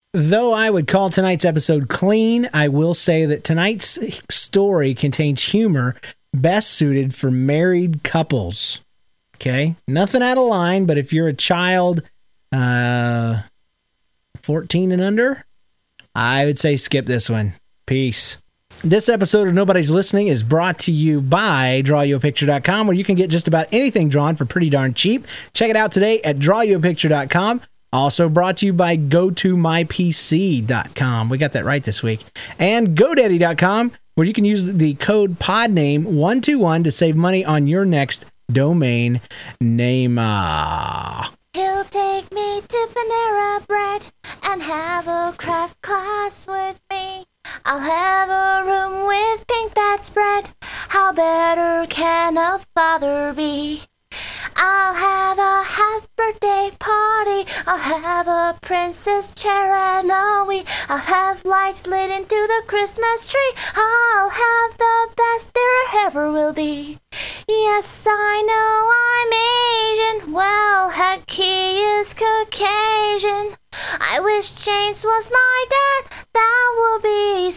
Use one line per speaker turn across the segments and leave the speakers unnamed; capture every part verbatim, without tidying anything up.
Though I would call tonight's episode clean, I will say that tonight's story contains humor best suited for married couples. Okay? Nothing out of line, but if you're a child uh, fourteen and under, I would say skip this one. Peace. This episode of Nobody's Listening is brought to you by draw you a picture dot com, where you can get just about anything drawn for pretty darn cheap. Check it out today at draw you a picture dot com. Also brought to you by go to my p c dot com. We got that right this week. And GoDaddy dot com, where you can use the code PODNAME one two one to save money on your next domain name. Uh,
He'll take me to Panera Bread and have a craft class with me. I'll have a room with pink bedspread. How better can a father be? I'll have a half birthday party. I'll have a princess chair and a Wii. I'll have lights lit into the Christmas tree. I'll have the best there ever will be. Yes, I know I'm Asian. Well, heck, he is Caucasian. I wish James was my dad. That would be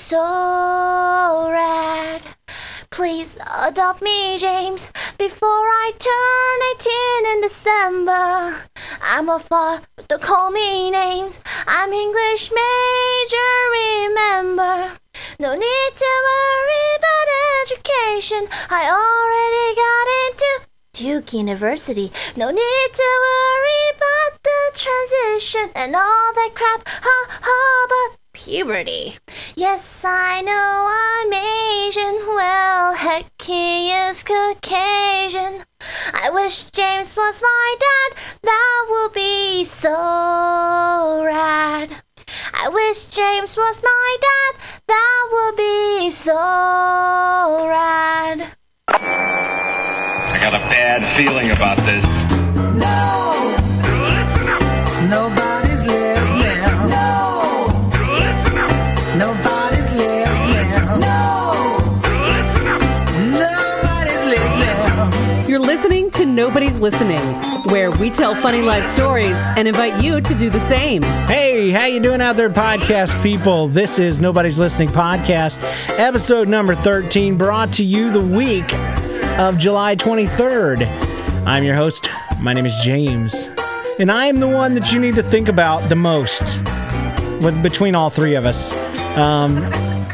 so rad. Please adopt me, James, before I turn eighteen in December. I'm a father, don't call me names. I'm English major, remember. No need to worry about education. I already got into Duke University. No need to worry about the transition and all that crap. Ha ha, but puberty. Yes, I know I'm Asian. Well, heck, he is Caucasian. I wish James was my dad. That would be so rad. I wish James was my dad. That would be so rad.
I got a bad feeling about this.
No! Nobody's listening. No! Nobody's listening. No! Nobody's listening.
You're listening to Nobody's Listening, where we tell funny life stories and invite you to do the same.
Hey, how you doing out there, podcast people? This is Nobody's Listening Podcast, episode number thirteen, brought to you the week of July twenty-third. I'm your host. My name is James, and I am the one that you need to think about the most with between all three of us. Um,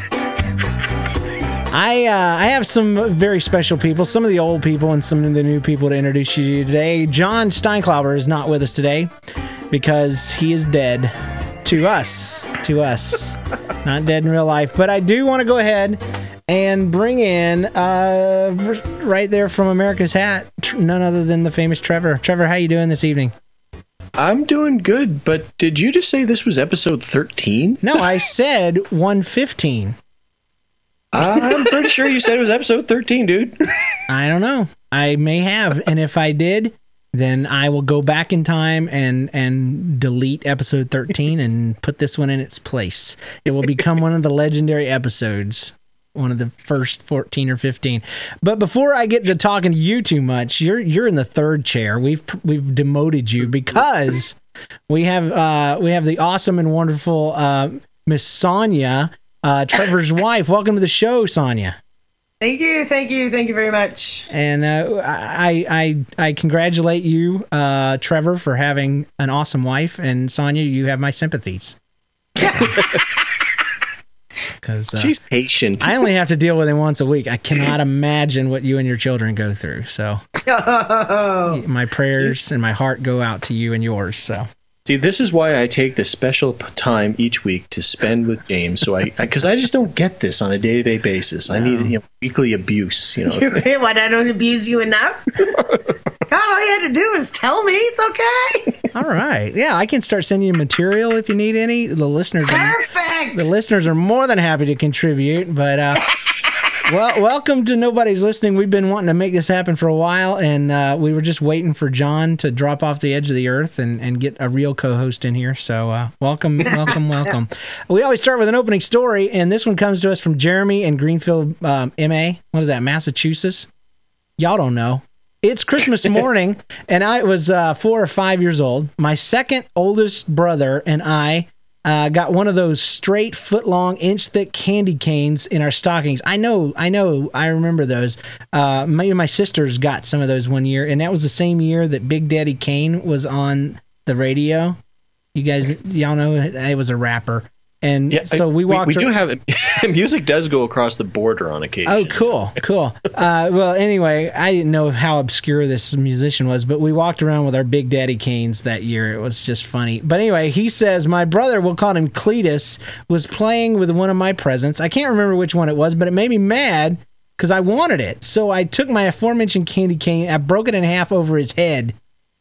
I uh, I have some very special people, some of the old people and some of the new people to introduce you to today. John Steinklauber is not with us today because he is dead to us, to us, not dead in real life. But I do want to go ahead and bring in, uh, right there from America's Hat, none other than the famous Trevor. Trevor, how you doing this evening?
I'm doing good, but did you just say this was episode thirteen?
No, I said one fifteen.
I'm pretty sure you said it was episode thirteen, dude.
I don't know. I may have, and if I did, then I will go back in time and, and delete episode thirteen and put this one in its place. It will become one of the legendary episodes. One of the first fourteen or fifteen. But before I get to talking to you too much, you're you're in the third chair. We've we've demoted you because we have uh, we have the awesome and wonderful uh, Miss Sonia, uh, Trevor's wife. Welcome to the show, Sonia.
Thank you, thank you, thank you very much.
And uh, I I I congratulate you, uh, Trevor, for having an awesome wife, and Sonia, you have my sympathies. Cause, uh,
she's patient.
I only have to deal with him once a week. I cannot imagine what you and your children go through. So
Oh.
my prayers and my heart go out to you and yours. So
See, this is why I take this special p- time each week to spend with James. So I, because I, I just don't get this on a day-to-day basis. I need, you know, weekly abuse. You know,
What, I don't abuse you enough? God, all you had to do is tell me. It's okay.
all right, yeah, I can start sending you material if you need any. The listeners, are,
Perfect.
the listeners are more than happy to contribute. But uh, well, welcome to Nobody's Listening. We've been wanting to make this happen for a while, and uh, we were just waiting for John to drop off the edge of the earth and, and get a real co-host in here. So uh, welcome, welcome, welcome. We always start with an opening story, and this one comes to us from Jeremy in Greenfield, um, M A. What is that, Massachusetts? Y'all don't know. It's Christmas morning, and I was uh, four or five years old. My second oldest brother and I uh, got one of those straight foot-long, inch-thick candy canes in our stockings. I know, I know, I remember those. Uh, my, my sisters got some of those one year, and that was the same year that Big Daddy Kane was on the radio. You guys, y'all know it was a rapper. And
yeah,
so we walked.
We, we
ar-
do have music does go across the border on occasion.
Oh, cool, cool. Uh, well, anyway, I didn't know how obscure this musician was, but we walked around with our Big Daddy Canes that year. It was just funny. But anyway, he says my brother, we'll call him Cletus, was playing with one of my presents. I can't remember which one it was, but it made me mad because I wanted it. So I took my aforementioned candy cane, I broke it in half over his head.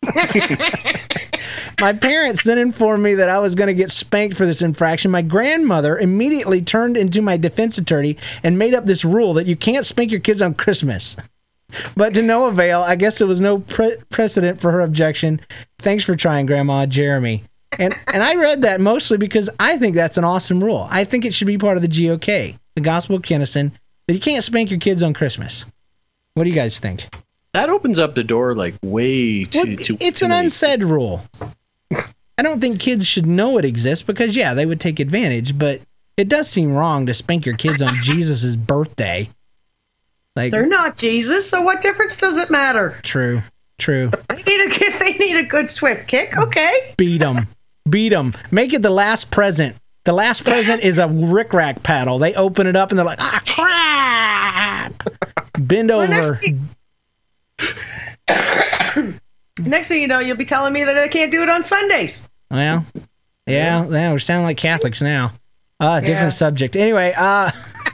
My parents then informed me that I was going to get spanked for this infraction. My grandmother immediately turned into my defense attorney and made up this rule that you can't spank your kids on Christmas. But to no avail, I guess there was no pre- precedent for her objection. Thanks for trying, Grandma, Jeremy. And and I read that mostly because I think that's an awesome rule. I think it should be part of the G O K, the Gospel of Kennison, that you can't spank your kids on Christmas. What do you guys think?
That opens up the door like way too.
Well,
too
it's
too
an
many.
unsaid rule. I don't think kids should know it exists because, yeah, they would take advantage, but it does seem wrong to spank your kids on Jesus' birthday. Like,
They're not Jesus, so what difference does it matter?
True, true.
They need a, if they need a good swift kick, okay.
Beat them. Beat them. Make it the last present. The last present is a rickrack paddle. They open it up and they're like, ah, crap. Bend
Well,
over.
next thing- Next thing you know, you'll be telling me that I can't do it on Sundays.
Well, yeah, yeah, we sound like Catholics now. Uh, different
Yeah.
subject. Anyway, uh,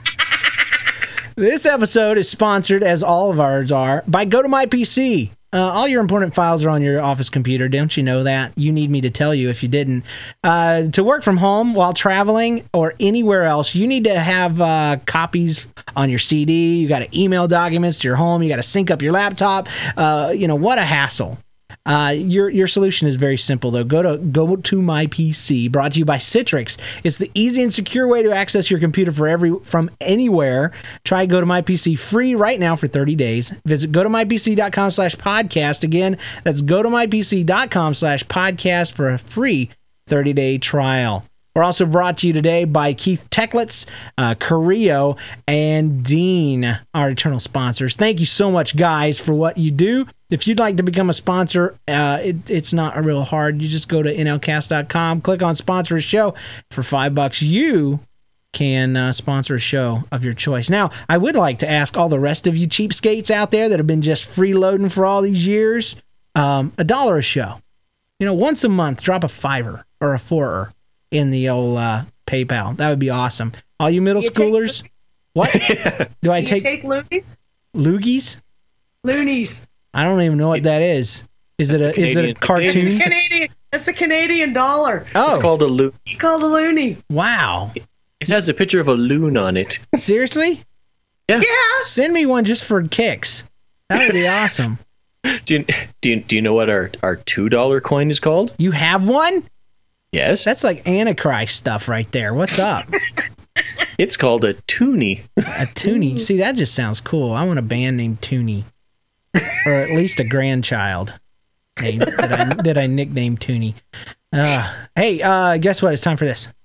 this episode is sponsored, as all of ours are, by GoToMyPC. Uh, all your important files are on your office computer. Don't you know that? You need me to tell you if you didn't. Uh, to work from home while traveling or anywhere else, you need to have uh, copies on your C D. You got to email documents to your home. You got to sync up your laptop. Uh, you know, what a hassle. Uh, your your solution is very simple, though. Go to Go to My P C, brought to you by Citrix. It's the easy and secure way to access your computer for every from anywhere. Try Go to My P C free right now for thirty days. Visit go to my p c dot com slash podcast. Again, that's go to my p c dot com slash podcast for a free thirty-day trial. We're also brought to you today by Keith Techlitz, uh, Carrillo, and Dean, our eternal sponsors. Thank you so much, guys, for what you do. If you'd like to become a sponsor, uh, it, it's not real hard. You just go to N L cast dot com, click on Sponsor a Show. For five bucks, you can uh, sponsor a show of your choice. Now, I would like to ask all the rest of you cheapskates out there that have been just freeloading for all these years, um, a dollar a show. You know, once a month, drop a fiver or a fourer in the old uh, PayPal. That would be awesome. All you middle
You take-
schoolers, what? Do I
Do you
take,
take loonies?
loogies?
Loonies.
I don't even know what that is. Is it a,
a
is it a
Canadian-
cartoon?
Canadian. That's the Canadian dollar.
Oh,
It's called a loon.
It's called a loony.
wow.
It has a picture of a loon on it.
Seriously?
Yeah.
Yeah.
Send me one just for kicks. That would be awesome.
Do you, do you, do you know what our, our two dollar coin is called?
You have one?
Yes.
That's like Antichrist stuff right there. What's up?
It's called a toonie.
A Toonie. See, that just sounds cool. I want a band named Toonie. Or at least a grandchild named, that, I, that I nicknamed Toonie. Uh, hey, uh, guess what? It's time for this.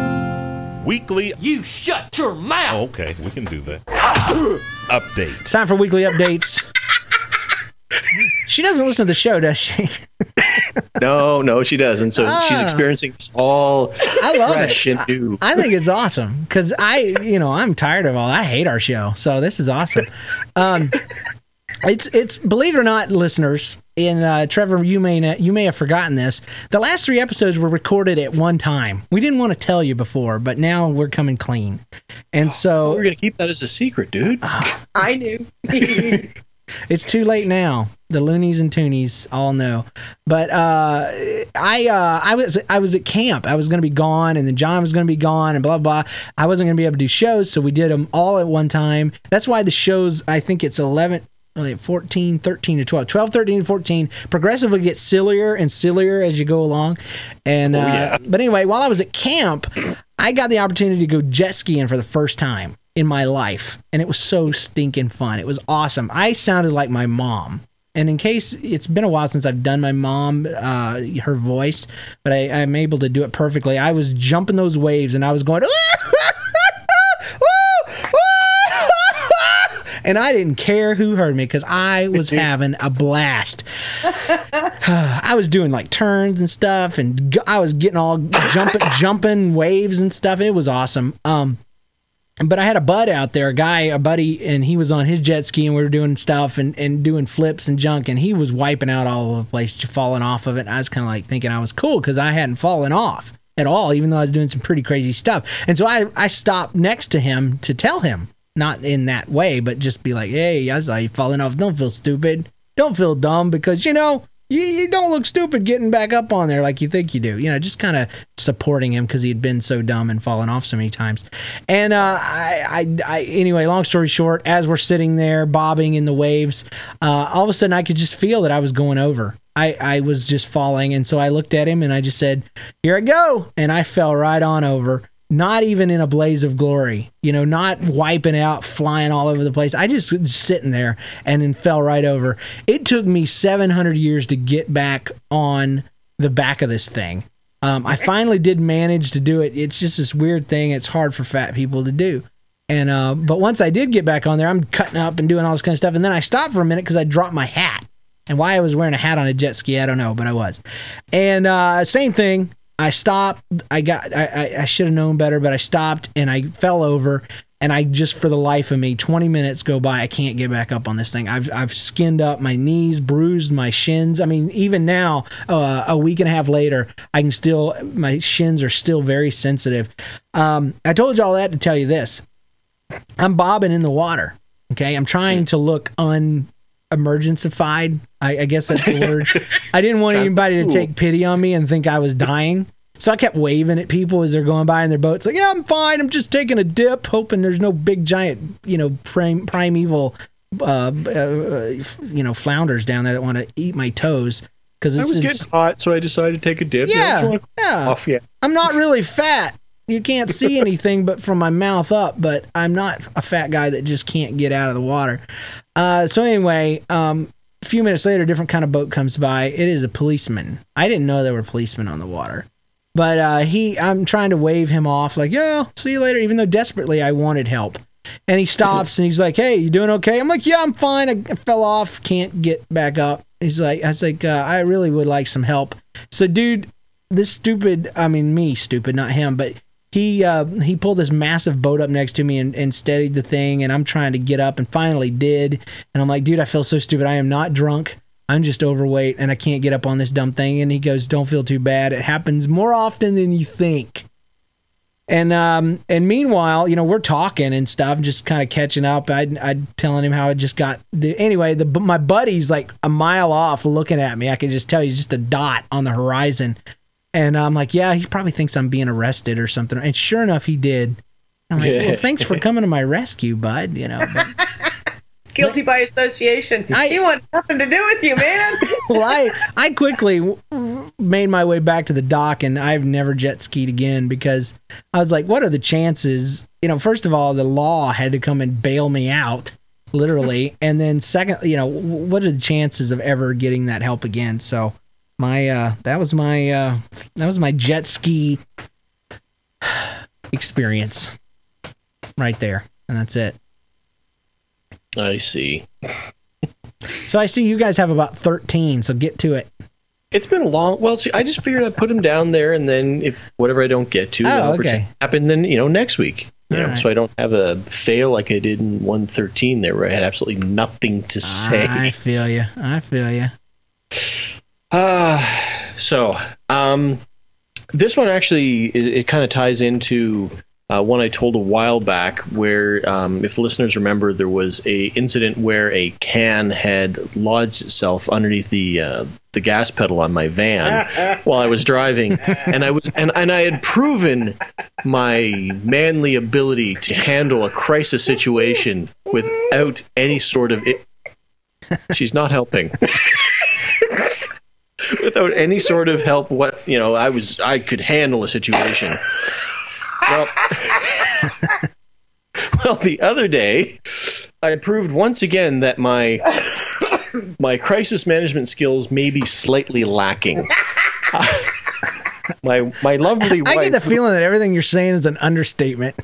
Weekly.
You shut your mouth!
Okay, we can do that. Update.
It's time for weekly updates. She doesn't listen to the show, does she?
No, no, she doesn't. So
Ah.
she's experiencing this all
I love
fresh
it.
and new.
I think it's awesome because I, you know, I'm tired of all. I hate our show, so this is awesome. Um, it's it's believe it or not, listeners. And uh, Trevor, you may not, you may have forgotten this. The last three episodes were recorded at one time. We didn't want to tell you before, but now we're coming clean. And so
We're gonna keep that as a secret, dude.
I knew.
it's too late now. The loonies and toonies all know. But uh, I uh, I was I was at camp. I was going to be gone, and then John was going to be gone, and blah blah. I wasn't going to be able to do shows, so we did them all at one time. That's why the shows, I think it's eleven. fourteen, thirteen to twelve. twelve, thirteen, and fourteen progressively get sillier and sillier as you go along. And
Oh,
uh,
yeah.
But anyway, while I was at camp, I got the opportunity to go jet skiing for the first time in my life. And it was so stinking fun. It was awesome. I sounded like my mom. And in case it's been a while since I've done my mom, uh, her voice, but I, I'm able to do it perfectly. I was jumping those waves and I was going, and I didn't care who heard me because I was having a blast. I was doing like turns and stuff, and g- I was getting all jumping, jumping waves and stuff. It was awesome. Um, But I had a bud out there, a guy, a buddy, and he was on his jet ski, and we were doing stuff and, and doing flips and junk, and he was wiping out all over the place, falling off of it. And I was kind of like thinking I was cool because I hadn't fallen off at all, even though I was doing some pretty crazy stuff. And so I, I stopped next to him to tell him, not in that way, but just be like, hey, I saw you falling off. Don't feel stupid. Don't feel dumb because, you know, You, you don't look stupid getting back up on there like you think you do. You know, just kind of supporting him because he had been so dumb and fallen off so many times. And uh, I, I, I, anyway, long story short, as we're sitting there bobbing in the waves, uh, all of a sudden I could just feel that I was going over. I, I was just falling, and so I looked at him and I just said, here I go. And I fell right on over. Not even in a blaze of glory, you know, not wiping out, flying all over the place. I just was sitting there and then fell right over. It took me seven hundred years to get back on the back of this thing. Um, I finally did manage to do it. It's just this weird thing. It's hard for fat people to do. And uh, but once I did get back on there, I'm cutting up and doing all this kind of stuff. And then I stopped for a minute because I dropped my hat. And why I was wearing a hat on a jet ski, I don't know, but I was. And uh, same thing. I stopped. I got. I, I, I should have known better, but I stopped and I fell over. And I just, for the life of me, twenty minutes go by. I can't get back up on this thing. I've I've skinned up my knees, bruised my shins. I mean, even now, uh, a week and a half later, I can still. My shins are still very sensitive. Um, I told you all that to tell you this. I'm bobbing in the water. Okay, I'm trying to look un. emergency-fied, I, I guess that's the word. I didn't want anybody to take pity on me and think I was dying. So I kept waving at people as they're going by in their boats, like, yeah, I'm fine. I'm just taking a dip, hoping there's no big, giant, you know, prime, primeval, uh, uh, you know, flounders down there that want to eat my toes. Cause it's,
I was
it's,
getting hot, so I decided to take a dip.
Yeah,
yeah,
yeah.
Off, yeah.
I'm not really fat. You can't see anything but from my mouth up, but I'm not a fat guy that just can't get out of the water. Uh, so anyway, um, a few minutes later, a different kind of boat comes by. It is a policeman. I didn't know there were policemen on the water. But uh, he, I'm trying to wave him off, like, yeah, see you later, even though desperately I wanted help. And he stops, and he's like, hey, you doing okay? I'm like, yeah, I'm fine. I, I fell off, can't get back up. He's like, I was like, uh, I really would like some help. So, dude, this stupid, I mean, me stupid, not him, but he uh, he pulled this massive boat up next to me and, and steadied the thing, and I'm trying to get up and finally did. And I'm like, dude, I feel so stupid. I am not drunk. I'm just overweight, and I can't get up on this dumb thing. And he goes, don't feel too bad. It happens more often than you think. And um, and meanwhile, you know, we're talking and stuff, just kind of catching up. I'd, I'd telling him how I just got... The, anyway, the, my buddy's like a mile off looking at me. I could just tell he's just a dot on the horizon. And I'm like, yeah, he probably thinks I'm being arrested or something. And sure enough, he did. I'm like, well, thanks for coming to my rescue, bud. You know. But,
guilty by association.
I,
he wanted nothing to do with you, man.
Well, I I quickly made my way back to the dock, and I've never jet skied again because I was like, what are the chances? You know, first of all, the law had to come and bail me out, literally. And then second, you know, what are the chances of ever getting that help again? So my uh, that was my uh, that was my jet ski experience right there, and that's it.
I see.
So I see you guys have about thirteen, so get to it.
It's been a long... Well, see, I just figured I'd put them down there, and then if whatever I don't get to,
oh, okay.
happen then, you know, next week. You know,
right.
so I don't have a fail like I did in one thirteen there, where I had absolutely nothing to say.
I feel you. I feel you.
Uh, so, um, this one actually, it, it kind of ties into... Uh, one I told a while back where, um, if listeners remember, there was a incident where a can had lodged itself underneath the uh, the gas pedal on my van while I was driving, and I was and, and I had proven my manly ability to handle a crisis situation without any sort of it. She's not helping. Without any sort of help, what you know, I was I could handle a situation. Well, well, the other day, I proved once again that my my crisis management skills may be slightly lacking. Uh, my my lovely wife.
I get the feeling that everything you're saying is an understatement.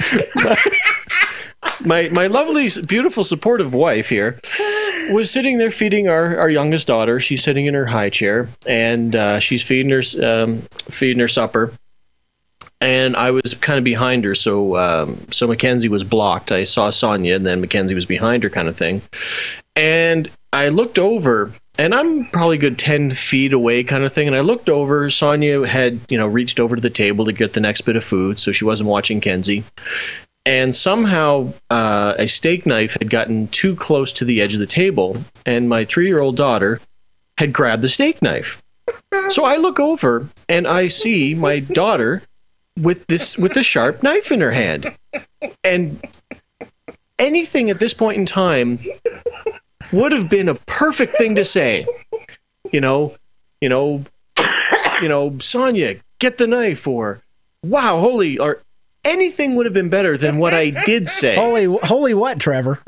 my my lovely, beautiful, supportive wife here was sitting there feeding our, our youngest daughter. She's sitting in her high chair, and uh, she's feeding her um, feeding her supper. And I was kind of behind her, so um, so Mackenzie was blocked. I saw Sonia, and then Mackenzie was behind her, kind of thing. And I looked over, and I'm probably a good ten feet away, kind of thing. And I looked over. Sonia had, you know, reached over to the table to get the next bit of food, so she wasn't watching Kenzie. And somehow uh, a steak knife had gotten too close to the edge of the table, and my three-year-old daughter had grabbed the steak knife. So I look over, and I see my daughter with this with the sharp knife in her hand. And anything at this point in time would have been a perfect thing to say. You know, you know, you know, Sonia, get the knife, or wow, holy, or anything would have been better than what I did say.
Holy, holy what, Trevor?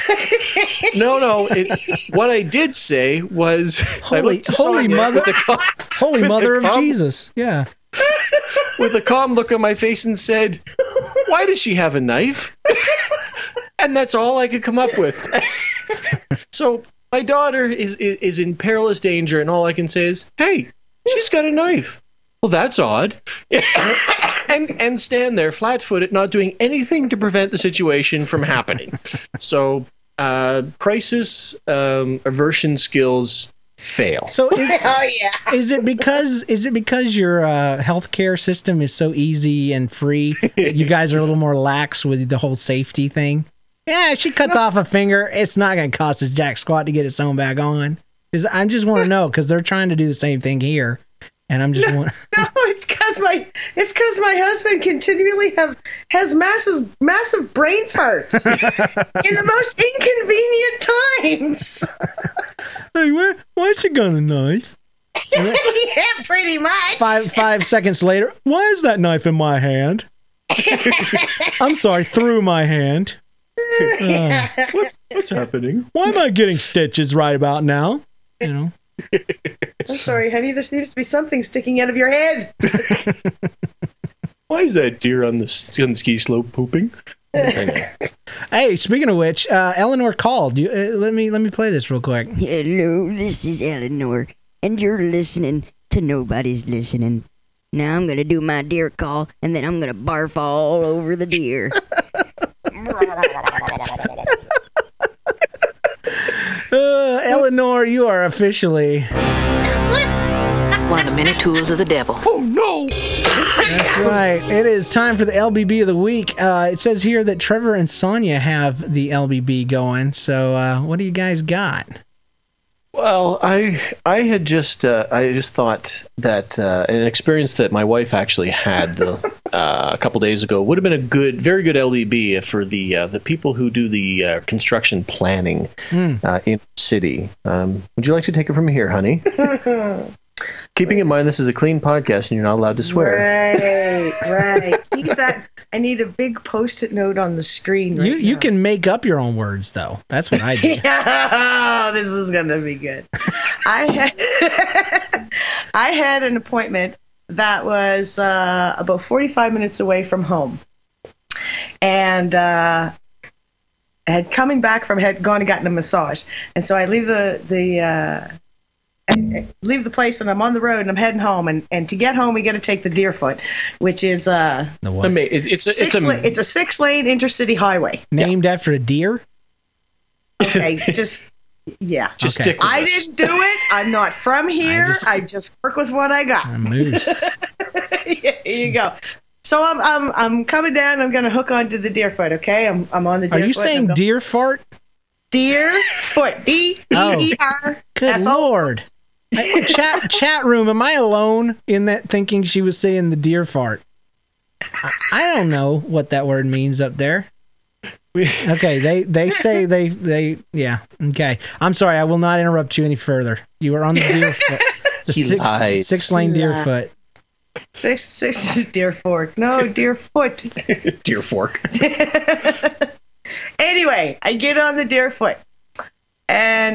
No, no. It, what I did say was,
holy, holy mother,
calm,
holy mother of
calm,
Jesus. Yeah.
With a calm look on my face and said, "Why does she have a knife?" And that's all I could come up with. So my daughter is, is is in perilous danger, and all I can say is, "Hey, she's got a knife." Well, that's odd. and and stand there flat-footed, not doing anything to prevent the situation from happening. So uh, crisis um, aversion skills fail.
So is,
oh yeah.
Is it because is it because your uh, healthcare system is so easy and free that you guys are a little more lax with the whole safety thing? Yeah, if she cuts off a finger, it's not going to cost us jack squat to get it sewn back on. Cause I just want to know, because they're trying to do the same thing here, and I'm just
no,
want-
no, it's because my it's because my husband continually have has massive massive brain farts in the most inconvenient times.
Hey, where, why she got a knife?
Yeah, pretty much.
Five five seconds later, why is that knife in my hand? I'm sorry, through my hand. Uh,
what's, what's happening?
Why am I getting stitches right about now? You know.
I'm sorry, honey. There seems to be something sticking out of your head.
Why is that deer on the, on the ski slope pooping?
Hey, speaking of which, uh, Eleanor called. You, uh, let me let me play this real quick.
Hello, this is Eleanor, and you're listening to Nobody's Listening. Now I'm gonna do my deer call, and then I'm gonna barf all over the deer.
uh, Eleanor, you are officially
one of the many tools of the devil.
Oh no!
That's right. It is time for the L B B of the week. Uh, it says here that Trevor and Sonia have the L B B going. So, uh, what do you guys got?
Well, I I had just uh, I just thought that uh, an experience that my wife actually had the, uh, a couple days ago would have been a good, very good L B B for the uh, the people who do the uh, construction planning mm. uh, in the city. Um, would you like to take it from here, honey? Keeping in mind this is a clean podcast and you're not allowed to swear.
Right, right. Keep that. I need a big post-it note on the screen right
You you
now.
can make up your own words, though. That's what I do.
Oh, this is going to be good. I had, I had an appointment that was uh, about forty-five minutes away from home. And uh, I had coming back from, had gone and gotten a massage. And so I leave the... the uh, leave the place and I'm on the road and I'm heading home, and, and to get home we got to take the Deerfoot, which is uh
the what?
It's a, it's,
six
a,
la- it's a six lane intercity highway
named yeah. after a deer.
Okay, just yeah.
Just
okay.
stick with
I
us.
didn't do it. I'm not from here. I just, I just work with what I got.
A moose.
Yeah, here you go. So I'm I'm I'm coming down. I'm going to hook onto the Deerfoot. Okay, I'm I'm on the Deerfoot.
Are you saying
going,
deer fart?
Deerfoot. D E E R.
Good Lord. chat chat room. Am I alone in that thinking she was saying the deer fart? I, I don't know what that word means up there. Okay, they they say they they yeah. Okay, I'm sorry. I will not interrupt you any further. You are on the Deerfoot. The
he
six,
lied.
six lane Deerfoot.
Six six Deer Fork. No, Deerfoot.
Deer fork.
Anyway, I get on the Deerfoot, and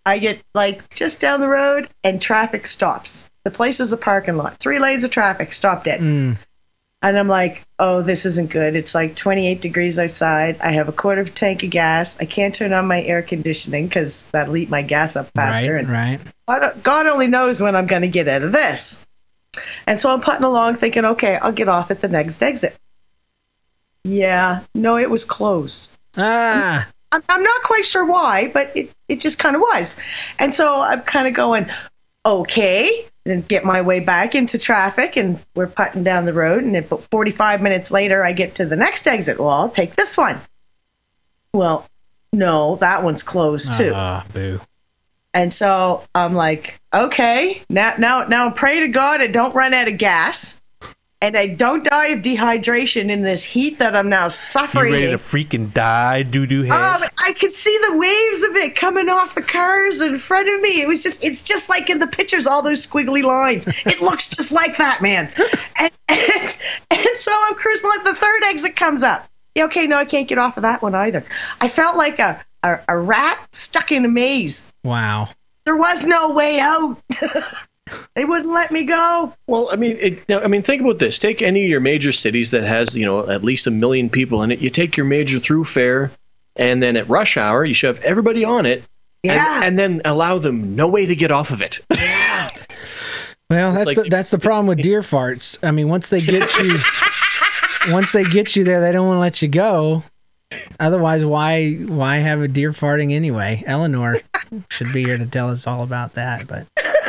I get, like, just down the road, and traffic stops. The place is a parking lot. Three lanes of traffic, stopped it.
Mm.
And I'm like, oh, this isn't good. It's like twenty-eight degrees outside. I have a quarter of a tank of gas. I can't turn on my air conditioning because that'll eat my gas up faster.
Right,
and
right.
God, God only knows when I'm going to get out of this. And so I'm putting along thinking, okay, I'll get off at the next exit. Yeah, no, it was closed.
Ah.
I'm, I'm not quite sure why, but it, it just kind of was. And so I'm kind of going, okay, and get my way back into traffic, and we're putting down the road, and about forty-five minutes later, I get to the next exit. Well, I'll take this one. Well, no, that one's closed too.
Ah, boo.
And so I'm like, okay, now, now, now, pray to God I don't run out of gas, and I don't die of dehydration in this heat that I'm now suffering.
You ready to freaking die, doo-doo head?
Oh, but I could see the waves of it coming off the cars in front of me. It was just, it's just like in the pictures, all those squiggly lines. It looks just like that, man. And, and, and so I'm cruising, like the third exit comes up. Yeah, okay, no, I can't get off of that one either. I felt like a, a, a rat stuck in a maze.
Wow.
There was no way out. They wouldn't let me go.
Well, I mean, it, now, I mean, think about this. Take any of your major cities that has, you know, at least a million people in it. You take your major thoroughfare, and then at rush hour, you shove everybody on it,
Yeah.
and, and then allow them no way to get off of it.
Yeah.
Well, that's
like-
the, that's the problem with deer farts. I mean, once they get you, once they get you there, they don't want to let you go. Otherwise, why why have a deer farting anyway? Eleanor should be here to tell us all about that, but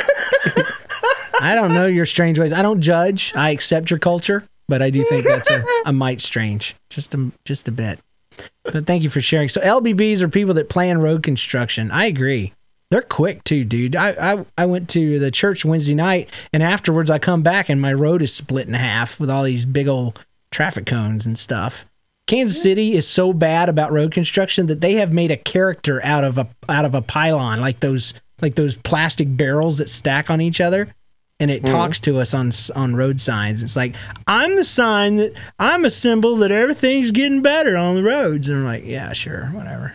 I don't know your strange ways. I don't judge. I accept your culture, but I do think that's a, a mite strange, just a just a bit. But thank you for sharing. So L B Bs are people that plan road construction. I agree. They're quick too, dude. I, I I went to the church Wednesday night, and afterwards I come back and my road is split in half with all these big old traffic cones and stuff. Kansas City is so bad about road construction that they have made a character out of a out of a pylon, like those like those plastic barrels that stack on each other, and it mm-hmm. talks to us on on road signs. It's like, I'm the sign that I'm a symbol that everything's getting better on the roads. And I'm like, yeah, sure, whatever.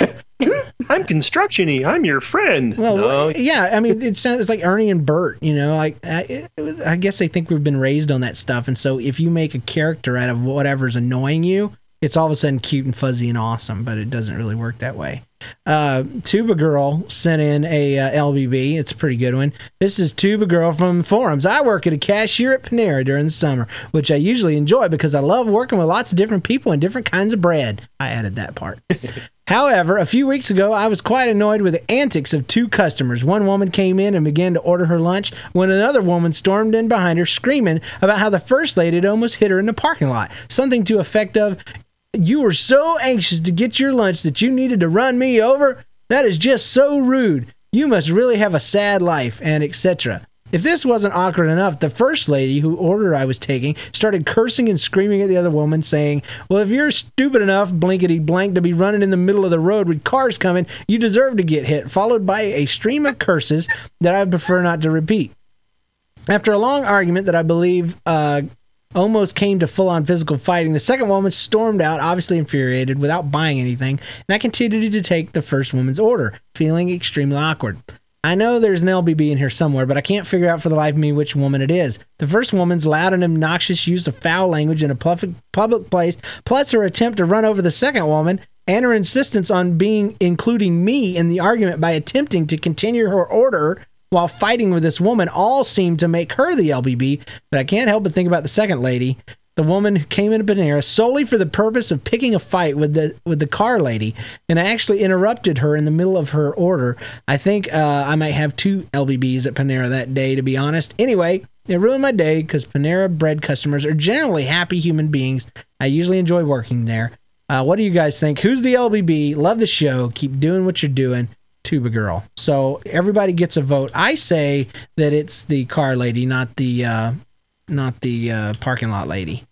I'm construction-y. I'm your friend.
Well,
no.
yeah, I mean, it sounds it's like Ernie and Bert, you know. Like, I, I guess they think we've been raised on that stuff, and so if you make a character out of whatever's annoying you, it's all of a sudden cute and fuzzy and awesome, but it doesn't really work that way. Uh, Tuba Girl sent in a uh, L B B. It's a pretty good one. This is Tuba Girl from the forums. I work at a cashier at Panera during the summer, which I usually enjoy because I love working with lots of different people and different kinds of bread. I added that part. However, a few weeks ago, I was quite annoyed with the antics of two customers. One woman came in and began to order her lunch when another woman stormed in behind her screaming about how the first lady had almost hit her in the parking lot. Something to the effect of, "You were so anxious to get your lunch that you needed to run me over? That is just so rude. You must really have a sad life," and et cetera. If this wasn't awkward enough, the first lady whose order I was taking started cursing and screaming at the other woman, saying, "Well, if you're stupid enough, blankety blank, to be running in the middle of the road with cars coming, you deserve to get hit," followed by a stream of curses that I prefer not to repeat. After a long argument that I believe uh, almost came to full-on physical fighting, the second woman stormed out, obviously infuriated, without buying anything, and I continued to take the first woman's order, feeling extremely awkward. I know there's an L B B in here somewhere, but I can't figure out for the life of me which woman it is. The first woman's loud and obnoxious use of foul language in a public public place, plus her attempt to run over the second woman, and her insistence on being including me in the argument by attempting to continue her order while fighting with this woman, all seem to make her the L B B, but I can't help but think about the second lady, the woman who came into Panera solely for the purpose of picking a fight with the with the car lady, and I actually interrupted her in the middle of her order. I think uh, I might have two L B Bs at Panera that day, to be honest. Anyway, it ruined my day because Panera Bread customers are generally happy human beings. I usually enjoy working there. Uh, what do you guys think? Who's the L B B? Love the show. Keep doing what you're doing. Tuba Girl. So everybody gets a vote. I say that it's the car lady, not the uh, not the uh, parking lot lady.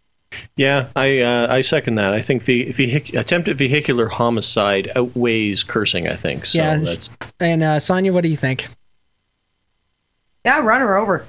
Yeah, I uh, I second that. I think the vehic- attempted vehicular homicide outweighs cursing, I think. So
yeah,
that's...
And uh, Sonia, what do you think?
Yeah, run her over.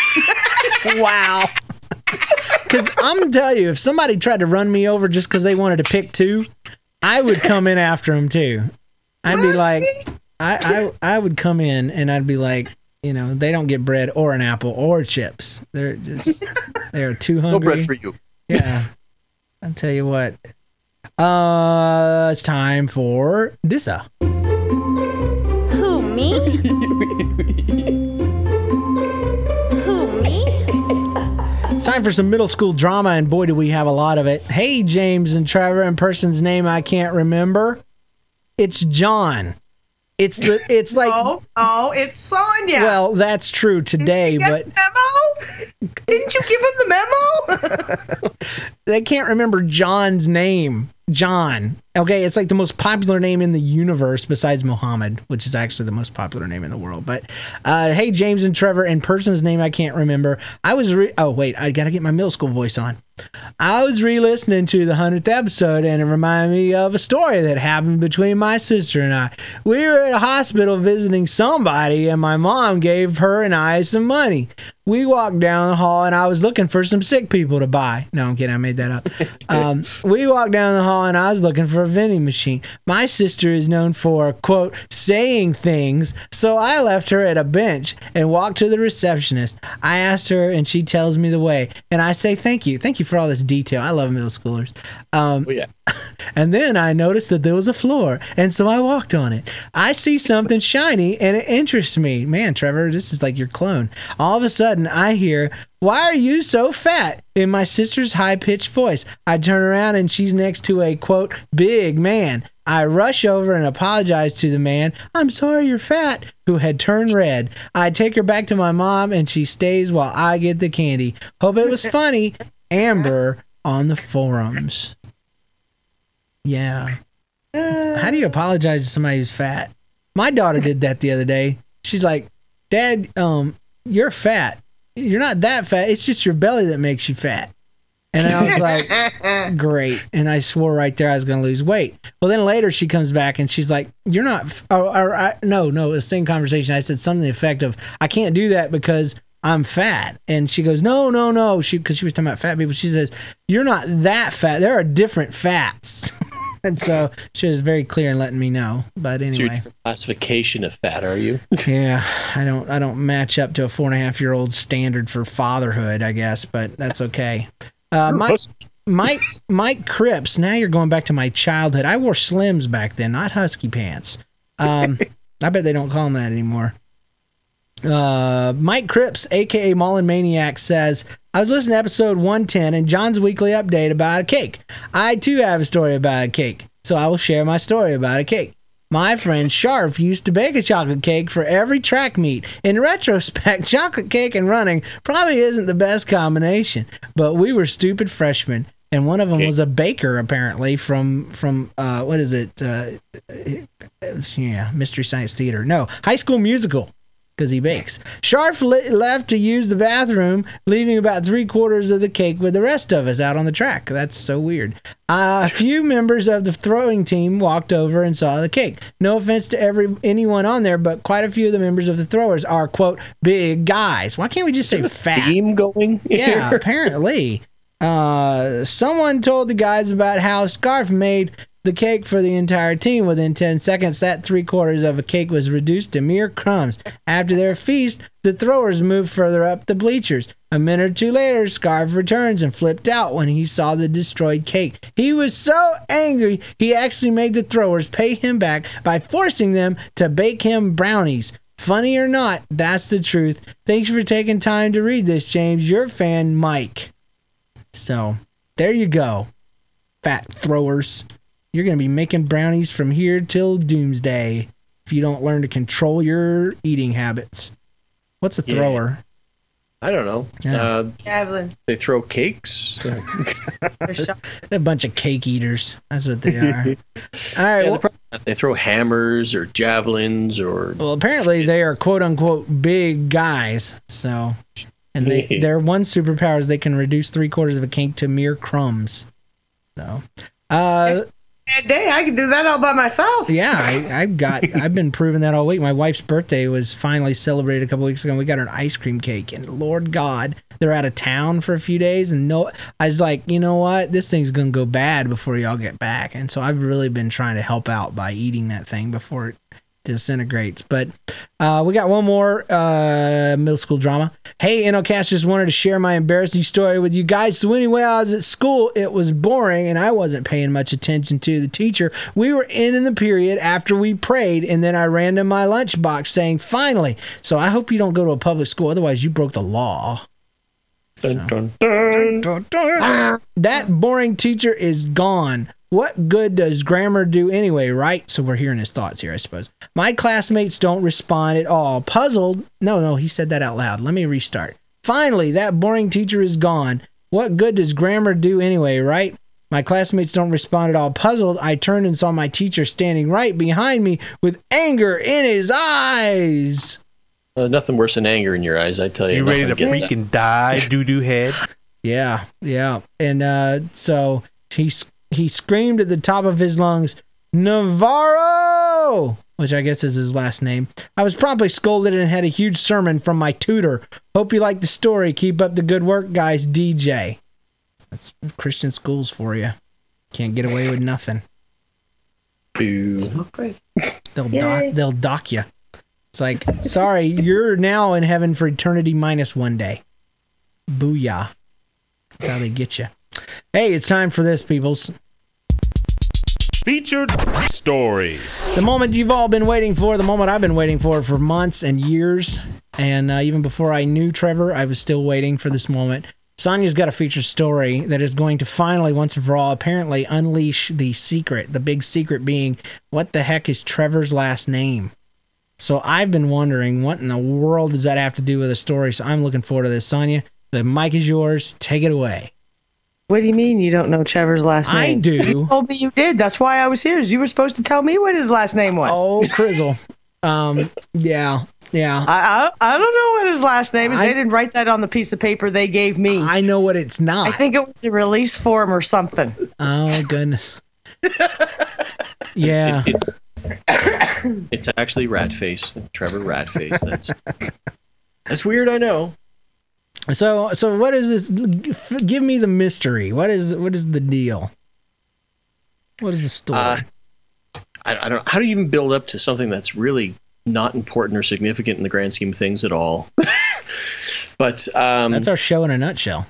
Wow. Because I'm going to tell you, if somebody tried to run me over just because they wanted to pick two, I would come in after them too. I'd be like, I, I I would come in and I'd be like, you know, they don't get bread or an apple or chips. They're just they're too hungry.
No bread for you.
Yeah. I'll tell you what. Uh, it's time for Dissa.
Who, me? Who, me?
It's time for some middle school drama, and boy, do we have a lot of it. Hey, James and Trevor, and person's name I can't remember. It's John. It's the. It's like.
Oh, oh, it's Sonia.
Well, that's true today,
Did you get
but.
the memo? Didn't you give him the memo?
They can't remember John's name. John. Okay, it's like the most popular name in the universe besides Muhammad, which is actually the most popular name in the world. But, uh, hey, James and Trevor, and person's name I can't remember. I was re- oh, wait, I got to get my middle school voice on. I was re-listening to the hundredth episode, and it reminded me of a story that happened between my sister and I. We were at a hospital visiting somebody, and my mom gave her and I some money. We walked down the hall, and I was looking for some sick people to buy. No, I'm kidding. I made that up. Um, we walked down the hall, and I was looking for a vending machine. My sister is known for, quote, saying things, so I left her at a bench and walked to the receptionist. I asked her, and she tells me the way, and I say thank you. Thank you for all this detail. I love middle schoolers. Um,
oh, yeah.
And then I noticed that there was a floor, and so I walked on it. I see something shiny, and it interests me. Man, Trevor, this is like your clone. All of a sudden, I hear, "Why are you so fat?" in my sister's high-pitched voice. I turn around, and she's next to a, quote, big man. I rush over and apologize to the man. "I'm sorry you're fat," who had turned red. I take her back to my mom, and she stays while I get the candy. Hope it was funny. Amber on the forums. Yeah. How do you apologize to somebody who's fat? My daughter did that the other day. She's like, "Dad, um, you're fat. You're not that fat. It's just your belly that makes you fat." And I was like, great. And I swore right there I was going to lose weight. Well, then later she comes back and she's like, "You're not, f- or, or I, no, no, it was the same conversation. I said something to the effect of, "I can't do that because I'm fat." And she goes, no, no, no. She, because she was talking about fat people. She says, "You're not that fat. There are different fats." And so she was very clear in letting me know. But anyway,
so you're a different classification of fat, are you?
Yeah, I don't, I don't match up to a four and a half year old standard for fatherhood, I guess. But that's okay. Uh, Mike, Mike, Mike Cripps. Now you're going back to my childhood. I wore Slims back then, not husky pants. Um, I bet they don't call them that anymore. Uh, Mike Cripps, a k a. Mullen Maniac, says, "I was listening to episode one ten and John's weekly update about a cake. I, too, have a story about a cake, so I will share my story about a cake. My friend Sharf used to bake a chocolate cake for every track meet. In retrospect, chocolate cake and running probably isn't the best combination, but we were stupid freshmen, and one of them okay. was a baker, apparently, from, from uh, what is it? Uh, yeah, Mystery Science Theater. No, High School Musical. Because he bakes. Sharf li- left to use the bathroom, leaving about three quarters of the cake with the rest of us out on the track. That's so weird. Uh, a few members of the throwing team walked over and saw the cake. No offense to every anyone on there, but quite a few of the members of the throwers are, quote, big guys. Why can't we just say fat?
Theme going?
Yeah, apparently. Uh, someone told the guys about how Scarf made the cake for the entire team. Within ten seconds, that three quarters of a cake was reduced to mere crumbs. After their feast, the throwers moved further up the bleachers. A minute or two later, Scarf returns and flipped out when he saw the destroyed cake. He was so angry, he actually made the throwers pay him back by forcing them to bake him brownies. Funny or not, that's the truth. Thanks for taking time to read this, James. Your fan, Mike. So, there you go, fat throwers. You're going to be making brownies from here till doomsday if you don't learn to control your eating habits. What's a thrower?
Yeah. I don't know.
Yeah.
Uh,
Javelin.
They throw cakes.
They're a bunch of cake eaters. That's what they are. All right.
Yeah,
well,
they throw hammers or javelins or...
Well, apparently they are quote-unquote big guys. So, and they, their one superpower is they can reduce three-quarters of a cake to mere crumbs. So... Uh,
That day, I could do that all by myself.
Yeah, I, I've got. I've been proving that all week. My wife's birthday was finally celebrated a couple weeks ago, and we got her an ice cream cake. And Lord God, they're out of town for a few days, and no, I was like, you know what, this thing's gonna go bad before y'all get back. And so I've really been trying to help out by eating that thing before it disintegrates. But uh, we got one more uh, middle school drama. Hey, NLCast, just wanted to share my embarrassing story with you guys. So anyway, I was at school. It was boring, and I wasn't paying much attention to the teacher. We were in in the period after we prayed, and then I ran to my lunchbox saying, finally. So I hope you don't go to a public school. Otherwise, you broke the law.
Dun, dun, dun.
Dun, dun. That boring teacher is gone. What good does grammar do anyway, right? So we're hearing his thoughts here, I suppose. My classmates don't respond at all. Puzzled. No, no, he said that out loud. Let me restart. Finally, that boring teacher is gone. What good does grammar do anyway, right? My classmates don't respond at all. Puzzled, I turned and saw my teacher standing right behind me with anger in his eyes.
Uh, nothing worse than anger in your eyes, I tell you.
You ready to freaking die, doo-doo head?
Yeah, yeah. And uh, so he he screamed at the top of his lungs, Navarro! Which I guess is his last name. I was promptly scolded and had a huge sermon from my tutor. Hope you like the story. Keep up the good work, guys. D J. That's Christian schools for you. Can't get away with nothing.
Boo.
They'll dock, they'll dock you. It's like, sorry, you're now in heaven for eternity minus one day. Booyah. That's how they get you. Hey, it's time for this, peoples.
Featured story.
The moment you've all been waiting for, the moment I've been waiting for for months and years. And uh, even before I knew Trevor, I was still waiting for this moment. Sonia's got a featured story that is going to finally, once and for all, apparently unleash the secret. The big secret being, what the heck is Trevor's last name? So I've been wondering, what in the world does that have to do with the story? So I'm looking forward to this. Sonia, the mic is yours. Take it away.
What do you mean you don't know Trevor's last name?
I do.
You told me you did. That's why I was here. You were supposed to tell me what his last name was.
Oh, Crizzle. um, yeah, yeah.
I, I I don't know what his last name is.
I,
they didn't write that on the piece of paper they gave me.
I know what it's not.
I think it was a release form or something.
Oh, goodness. Yeah.
It's, it's, it's actually Ratface. Trevor Ratface. That's, that's weird, I know.
So, so what is this? Give me the mystery. What is what is the deal? What is the story?
Uh, I, I don't. How do you even build up to something that's really not important or significant in the grand scheme of things at all? But um,
that's our show in a nutshell.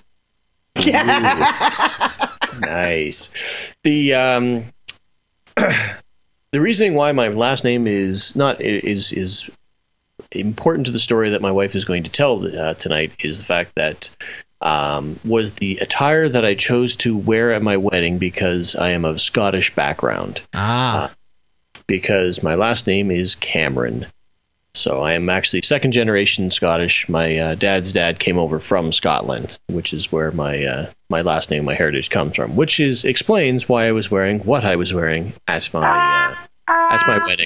Nice. The um, the reasoning why my last name is not is is. important to the story that my wife is going to tell uh, tonight is the fact that um, was the attire that I chose to wear at my wedding because I am of Scottish background.
Ah.
Uh, because my last name is Cameron. So I am actually second generation Scottish. My uh, dad's dad came over from Scotland, which is where my uh, my last name, my heritage comes from, which is explains why I was wearing what I was wearing at my uh, at my wedding.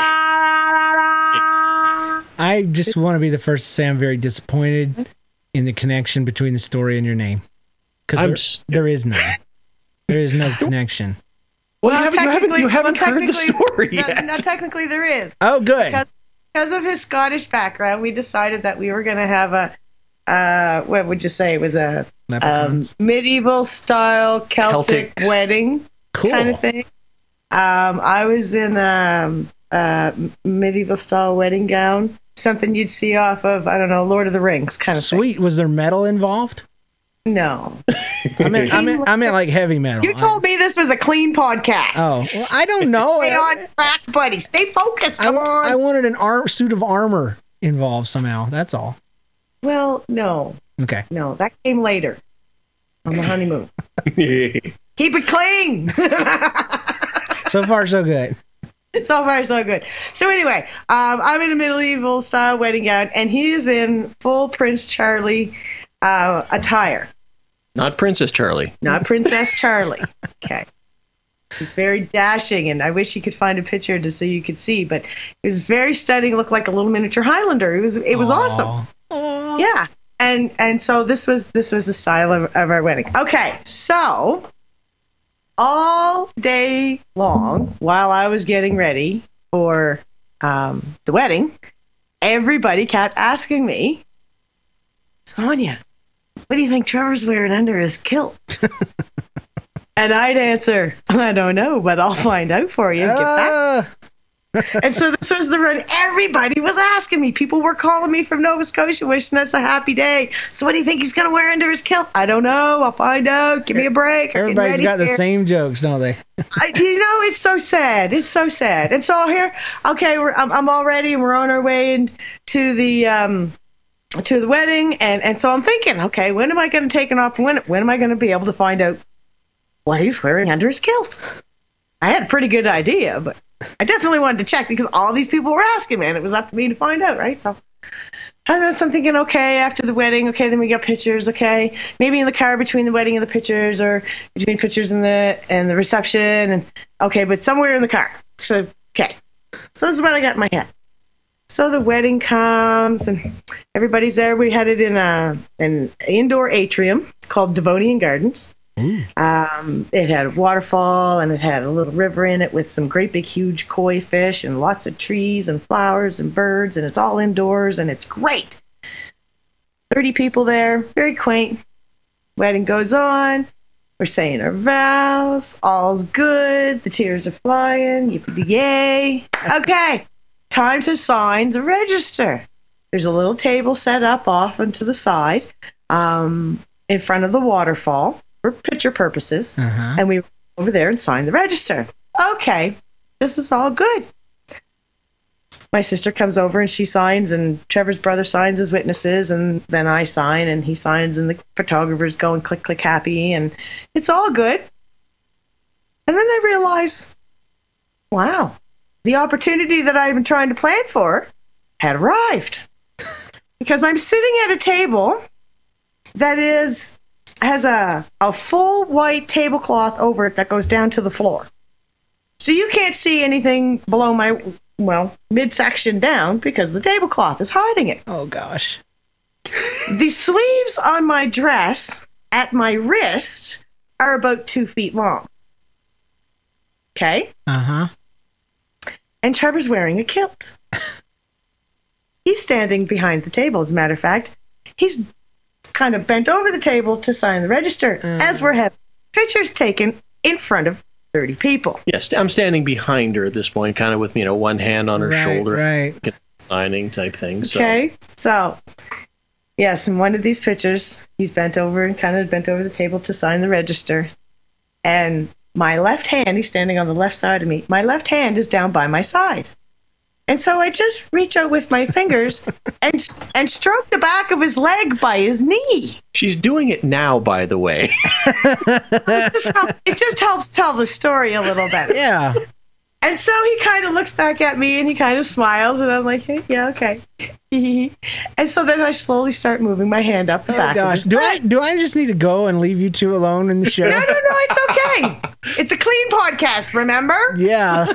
I just want to be the first to say I'm very disappointed in the connection between the story and your name. Because there, there is none. There is no connection.
Well,
well
you haven't, you haven't, you haven't
well,
heard the story
no,
yet.
No, technically there is.
Oh, good.
Because, because of his Scottish background, we decided that we were going to have a, uh, what would you say, it was a um, medieval-style Celtic, Celtic wedding
cool.
kind of thing. Um, I was in a, a medieval-style wedding gown. Something you'd see off of, I don't know, Lord of the Rings kind of
Sweet. thing. Sweet. Was there metal involved?
No.
I meant, I meant, I meant like heavy metal.
You told me this was a clean podcast.
Oh, well, I don't know.
Stay on track, buddy. Stay focused. Come
I,
on.
I wanted an ar- suit of armor involved somehow. That's all.
Well, no.
Okay.
No, that came later on the honeymoon. Keep it clean.
So far, so good.
So far, so good. So anyway, um, I'm in a medieval style wedding gown, and he is in full Prince Charlie uh, attire.
Not Princess Charlie.
Not Princess Charlie. Okay. He's very dashing, and I wish you could find a picture to so you could see, but he was very stunning. Looked like a little miniature Highlander. It was it was
Aww.
awesome.
Aww.
Yeah, and and so this was this was the style of, of our wedding. Okay, so. All day long, while I was getting ready for um, the wedding, everybody kept asking me, Sonia, what do you think Trevor's wearing under his kilt? And I'd answer, I don't know, but I'll find out for you. Get back. And so this was the run. Everybody was asking me. People were calling me from Nova Scotia wishing us a happy day. So what do you think he's going to wear under his kilt? I don't know. I'll find out. Give me a break. I'm
Everybody's got
here.
the same jokes, don't they?
I, you know, it's so sad. It's so sad. And so here, okay, we're, I'm, I'm all ready, and we're on our way in to the um, to the wedding. And, and so I'm thinking, okay, when am I going to take it off? When when am I going to be able to find out what he's wearing under his kilt? I had a pretty good idea, but I definitely wanted to check because all these people were asking me, and it was up to me to find out, right? So I was thinking, okay, after the wedding, okay, then we got pictures, okay, maybe in the car between the wedding and the pictures, or between pictures and the and the reception, and okay, but somewhere in the car. So okay, so this is what I got in my head. So the wedding comes, and everybody's there. We had it in a an indoor atrium called Devonian Gardens. Um, it had a waterfall, and it had a little river in it with some great big huge koi fish and lots of trees and flowers and birds, and it's all indoors, and it's great. thirty people there, very quaint. Wedding goes on. We're saying our vows. All's good. The tears are flying. Yippee-yay. Okay, time to sign the register. There's a little table set up off and to the side um, in front of the waterfall. For picture purposes, uh-huh. And we went over there and signed the register. Okay, this is all good. My sister comes over and she signs, and Trevor's brother signs as witnesses, and then I sign, and he signs, and the photographer's going click, click, happy, and it's all good. And then I realize, wow, the opportunity that I've been trying to plan for had arrived. Because I'm sitting at a table that is... has a, a full white tablecloth over it that goes down to the floor. So you can't see anything below my, well, midsection down because the tablecloth is hiding it.
Oh, gosh.
The sleeves on my dress at my wrist are about two feet long. Okay?
Uh-huh.
And Trevor's wearing a kilt. He's standing behind the table, as a matter of fact. He's kind of bent over the table to sign the register mm. as we're having pictures taken in front of thirty people.
Yes, I'm standing behind her at this point, kind of with, you know, one hand on her
right,
shoulder,
right.
signing type thing. So.
Okay, so, yes, in one of these pictures, he's bent over and kind of bent over the table to sign the register. And my left hand, he's standing on the left side of me, my left hand is down by my side. And so I just reach out with my fingers and and stroke the back of his leg by his knee.
She's doing it now, by the way.
it, just helps, it just helps tell the story a little better.
Yeah.
And so he kind of looks back at me and he kind of smiles, and I'm like, hey, yeah, okay. And so then I slowly start moving my hand up the
oh
back
gosh.
of his
do
leg.
I do I just need to go and leave you two alone in the show?
No, no, no, it's okay. It's a clean podcast, remember?
Yeah.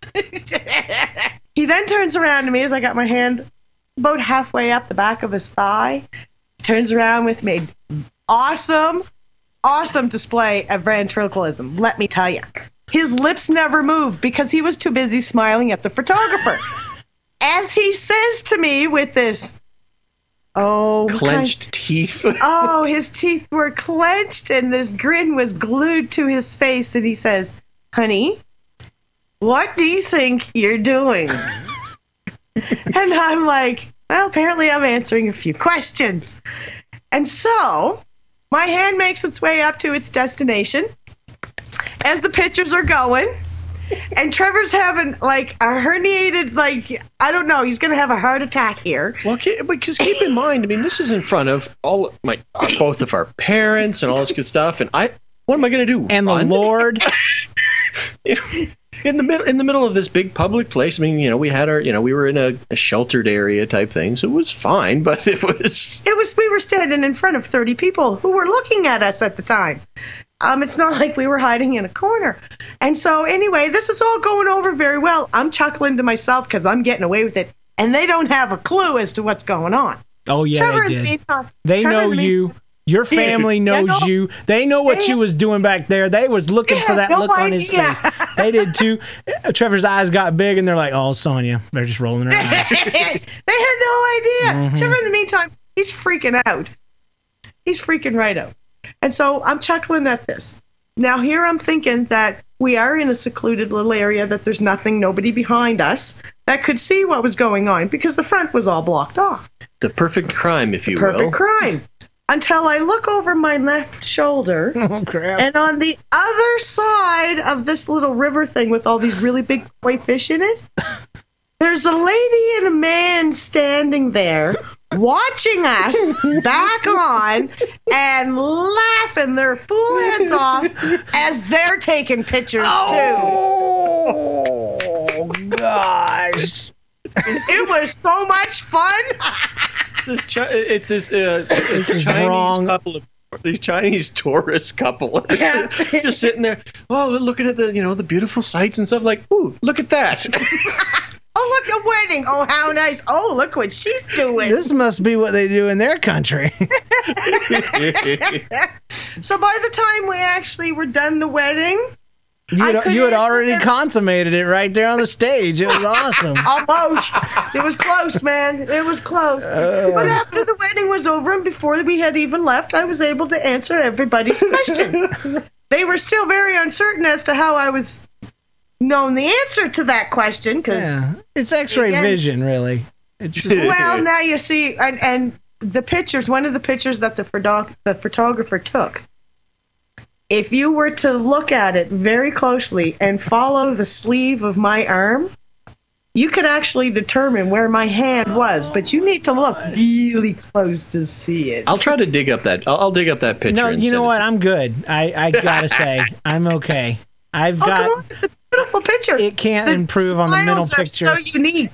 He then turns around to me as I got my hand about halfway up the back of his thigh. Turns around with me. Awesome, awesome display of ventriloquism, let me tell you. His lips never moved because he was too busy smiling at the photographer. As he says to me with this, oh,
clenched
kind,
teeth.
Oh, his teeth were clenched and this grin was glued to his face, and he says, honey, what do you think you're doing? And I'm like, well, apparently I'm answering a few questions. And so my hand makes its way up to its destination as the pictures are going. And Trevor's having, like, a herniated, like, I don't know, he's going to have a heart attack here.
Well, because keep in mind, I mean, this is in front of all my, uh, both of our parents and all this good stuff. And I, what am I going to do?
And
Run?
the Lord.
You know, in the middle, in the middle of this big public place. I mean, you know, we had our, you know, we were in a, a sheltered area type thing, so it was fine. But it was,
it was, we were standing in front of thirty people who were looking at us at the time. Um, it's not like we were hiding in a corner. And so, anyway, this is all going over very well. I'm chuckling to myself because I'm getting away with it, and they don't have a clue as to what's going on.
Oh yeah,
Trevor
they did.
The meantime,
they
Trevor
know
the
you.
meantime,
Your family knows
know,
you. They know what
they,
you was doing back there. They was looking for that
no
look on his
idea.
face. They did too. Trevor's eyes got big, and they're like, "Oh, Sonia." They're just rolling their eyes.
They had no idea.
Mm-hmm.
Trevor, in the meantime, he's freaking out. He's freaking right out. And so I'm chuckling at this. Now, here I'm thinking that we are in a secluded little area that there's nothing, nobody behind us that could see what was going on because the front was all blocked off.
The perfect crime, if you
the perfect
will.
crime. Until I look over my left shoulder,
oh, crap.
and on the other side of this little river thing with all these really big koi fish in it, there's a lady and a man standing there watching us back on and laughing their fool heads off as they're taking pictures,
oh, too. Oh, gosh.
It was so much fun.
This chi- it's this, uh, this
This is
Chinese
wrong.
couple of these Chinese tourist couple
Yeah.
just sitting there. Oh, looking at the you know the beautiful sights and stuff. Like, ooh, look at that.
Oh, look, a wedding. Oh, how nice. Oh, look what she's doing.
This must be what they do in their country.
So by the time we actually were done the wedding,
You
I
had,
could
you had
answer
already
them.
consummated it right there on the stage. It was awesome.
Almost. It was close, man. It was close.
Oh.
But after the wedding was over and before we had even left, I was able to answer everybody's question. They were still very uncertain as to how I was known the answer to that question. Cause,
Yeah, it's X-ray
again,
vision, really. It's just,
well, now you see, and, and the pictures, one of the pictures that the, photo- the photographer took, if you were to look at it very closely and follow the sleeve of my arm, you could actually determine where my hand was, but you need to look really close to see it.
I'll try to dig up that. I'll, I'll dig up that picture.
no,
and
you know
send it
what?
to
I'm good. I, I gotta say, I'm okay. I've
Oh,
got.
come on, it's a beautiful picture.
It can't
The
improve on the middle
smiles are
picture.
so unique.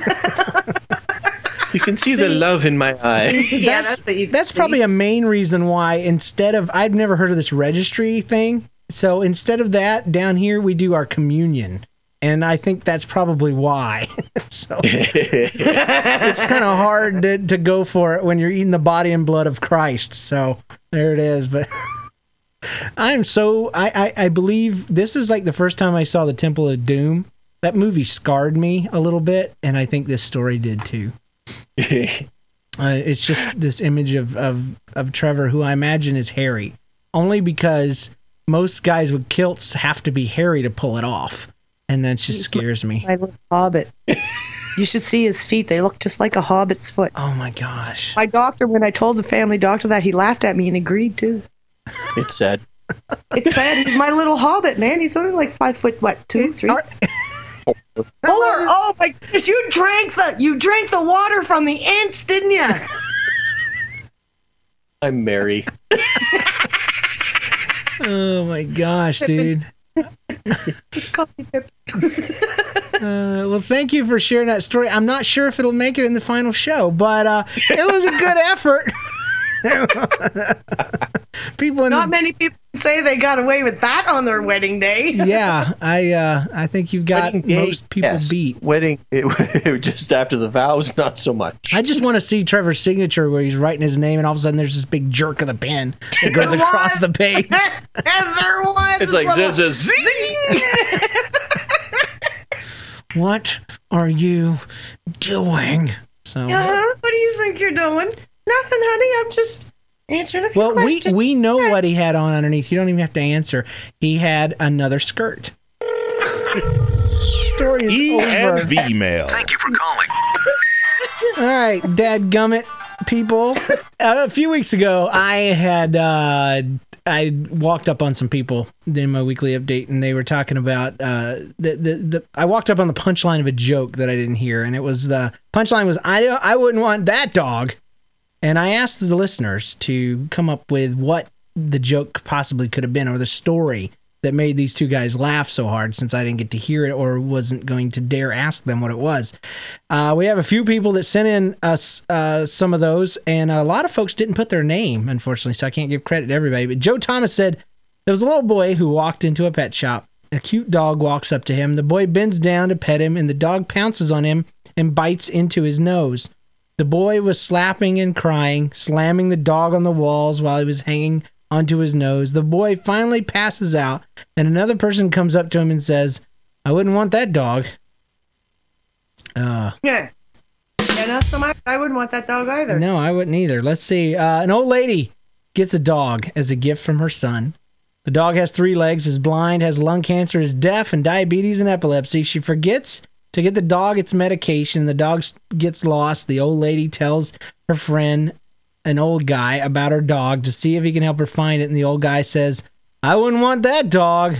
You can see the love in my eye.
Yeah,
that's
that's what you
that's
see.
probably a main reason why instead of I've never heard of this registry thing. So instead of that, down here we do our communion, and I think that's probably why. So it's kind of hard to, to go for it when you're eating the body and blood of Christ. So there it is. But I'm so I, I I believe this is like the first time I saw the Temple of Doom. That movie scarred me a little bit, and I think this story did too. Uh, it's just this image of, of, of Trevor, who I imagine is hairy, only because most guys with kilts have to be hairy to pull it off, and that just scares me.
My little hobbit. You should see his feet. They look just like a hobbit's foot.
Oh my gosh!
My doctor, when I told the family doctor that, he laughed at me and agreed too.
It's sad.
It's sad. He's my little hobbit, man. He's only like five foot, what, two, three?
Are-
Four. Oh my goodness! You drank the you drank the water from the ants, didn't you?
I'm Mary.
Oh my gosh, dude.
Call me Pip.
Uh, well, thank you for sharing that story. I'm not sure if it'll make it in the final show, but uh, it was a good effort. People in
Not
the,
many people say they got away with that on their wedding day.
yeah, I uh, I think you've got
Wedding day,
most people
yes.
beat.
Wedding, it, it was just after the vows, not so much.
I just want to see Trevor's signature where he's writing his name and all of a sudden there's this big jerk of the pen that goes
There
across
was.
the page.
And there was.
It's like
little-
zzzz, zing.
What are you doing? So
Yeah, what do you think you're doing? Nothing, honey. I'm just answering a few
well, we
questions.
we know what he had on underneath. You don't even have to answer. He had another skirt. Story is
E
over.
and V mail.
Thank you for calling.
All right, dadgummit people. Uh, a few weeks ago, I had uh, I walked up on some people in my weekly update, and they were talking about uh, the, the the. I walked up on the punchline of a joke that I didn't hear, and it was the punchline was I don't, I wouldn't want that dog. And I asked the listeners to come up with what the joke possibly could have been, or the story that made these two guys laugh so hard, since I didn't get to hear it or wasn't going to dare ask them what it was. Uh, we have a few people that sent in us uh, some of those, and a lot of folks didn't put their name, unfortunately, so I can't give credit to everybody. But Joe Thomas said, there was a little boy who walked into a pet shop. A cute dog walks up to him. The boy bends down to pet him, and the dog pounces on him and bites into his nose. The boy was slapping and crying, slamming the dog on the walls while he was hanging onto his nose. The boy finally passes out, and another person comes up to him and says, I wouldn't want that dog. Uh,
Yeah. Yeah, not so much. I wouldn't want that dog either.
no, I wouldn't either. Let's see. Uh, an old lady gets a dog as a gift from her son. The dog has three legs, is blind, has lung cancer, is deaf, and diabetes and epilepsy. She forgets to get the dog its medication. The dog gets lost. The old lady tells her friend, an old guy, about her dog to see if he can help her find it. And the old guy says, I wouldn't want that dog.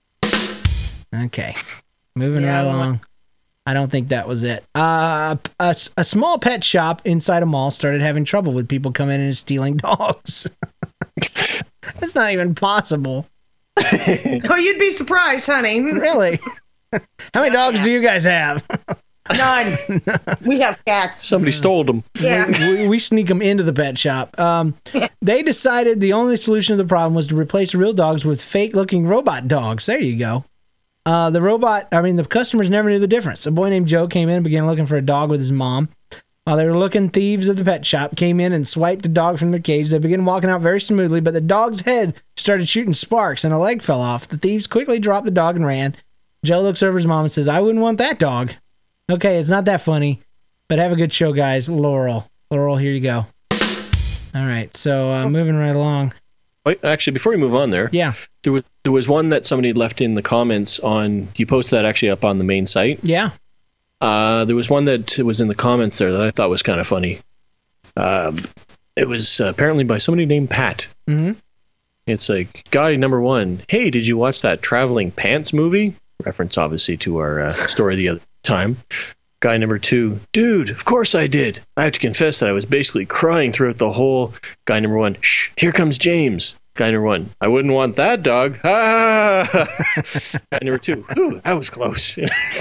Okay. Moving
Yeah,
right along. I don't think that was it. Uh, a, a small pet shop inside a mall started having trouble with people coming in and stealing dogs. That's not even possible.
Oh, you'd be surprised, honey.
Really? How many dogs do you guys have?
None. We have cats.
Somebody stole them.
Yeah.
we, we, we sneak them into the pet shop. Um, they decided the only solution to the problem was to replace real dogs with fake-looking robot dogs. There you go. Uh, the robot, I mean, the customers never knew the difference. A boy named Joe came in and began looking for a dog with his mom. While they were looking, thieves of the pet shop came in and swiped the dog from their cage. They began walking out very smoothly, but the dog's head started shooting sparks and a leg fell off. The thieves quickly dropped the dog and ran. Joe looks over his mom and says, I wouldn't want that dog. Okay, it's not that funny, but have a good show, guys. Laurel. Laurel, here you go. All right, so uh, moving right along.
Wait, actually, before we move on there,
yeah,
there was there was one that somebody left in the comments on. You posted that actually up on the main site.
Yeah.
Uh, there was one that was in the comments there that I thought was kind of funny. Um, it was uh, apparently by somebody named Pat.
Mm-hmm.
It's like, guy number one, hey, did you watch that Traveling Pants movie? Reference, obviously, to our uh, story the other time. Guy number two, dude, of course I did. I have to confess that I was basically crying throughout the whole. Guy number one, shh, here comes James. Guy number one, I wouldn't want that dog. Ah! Guy number two, ooh, that was close.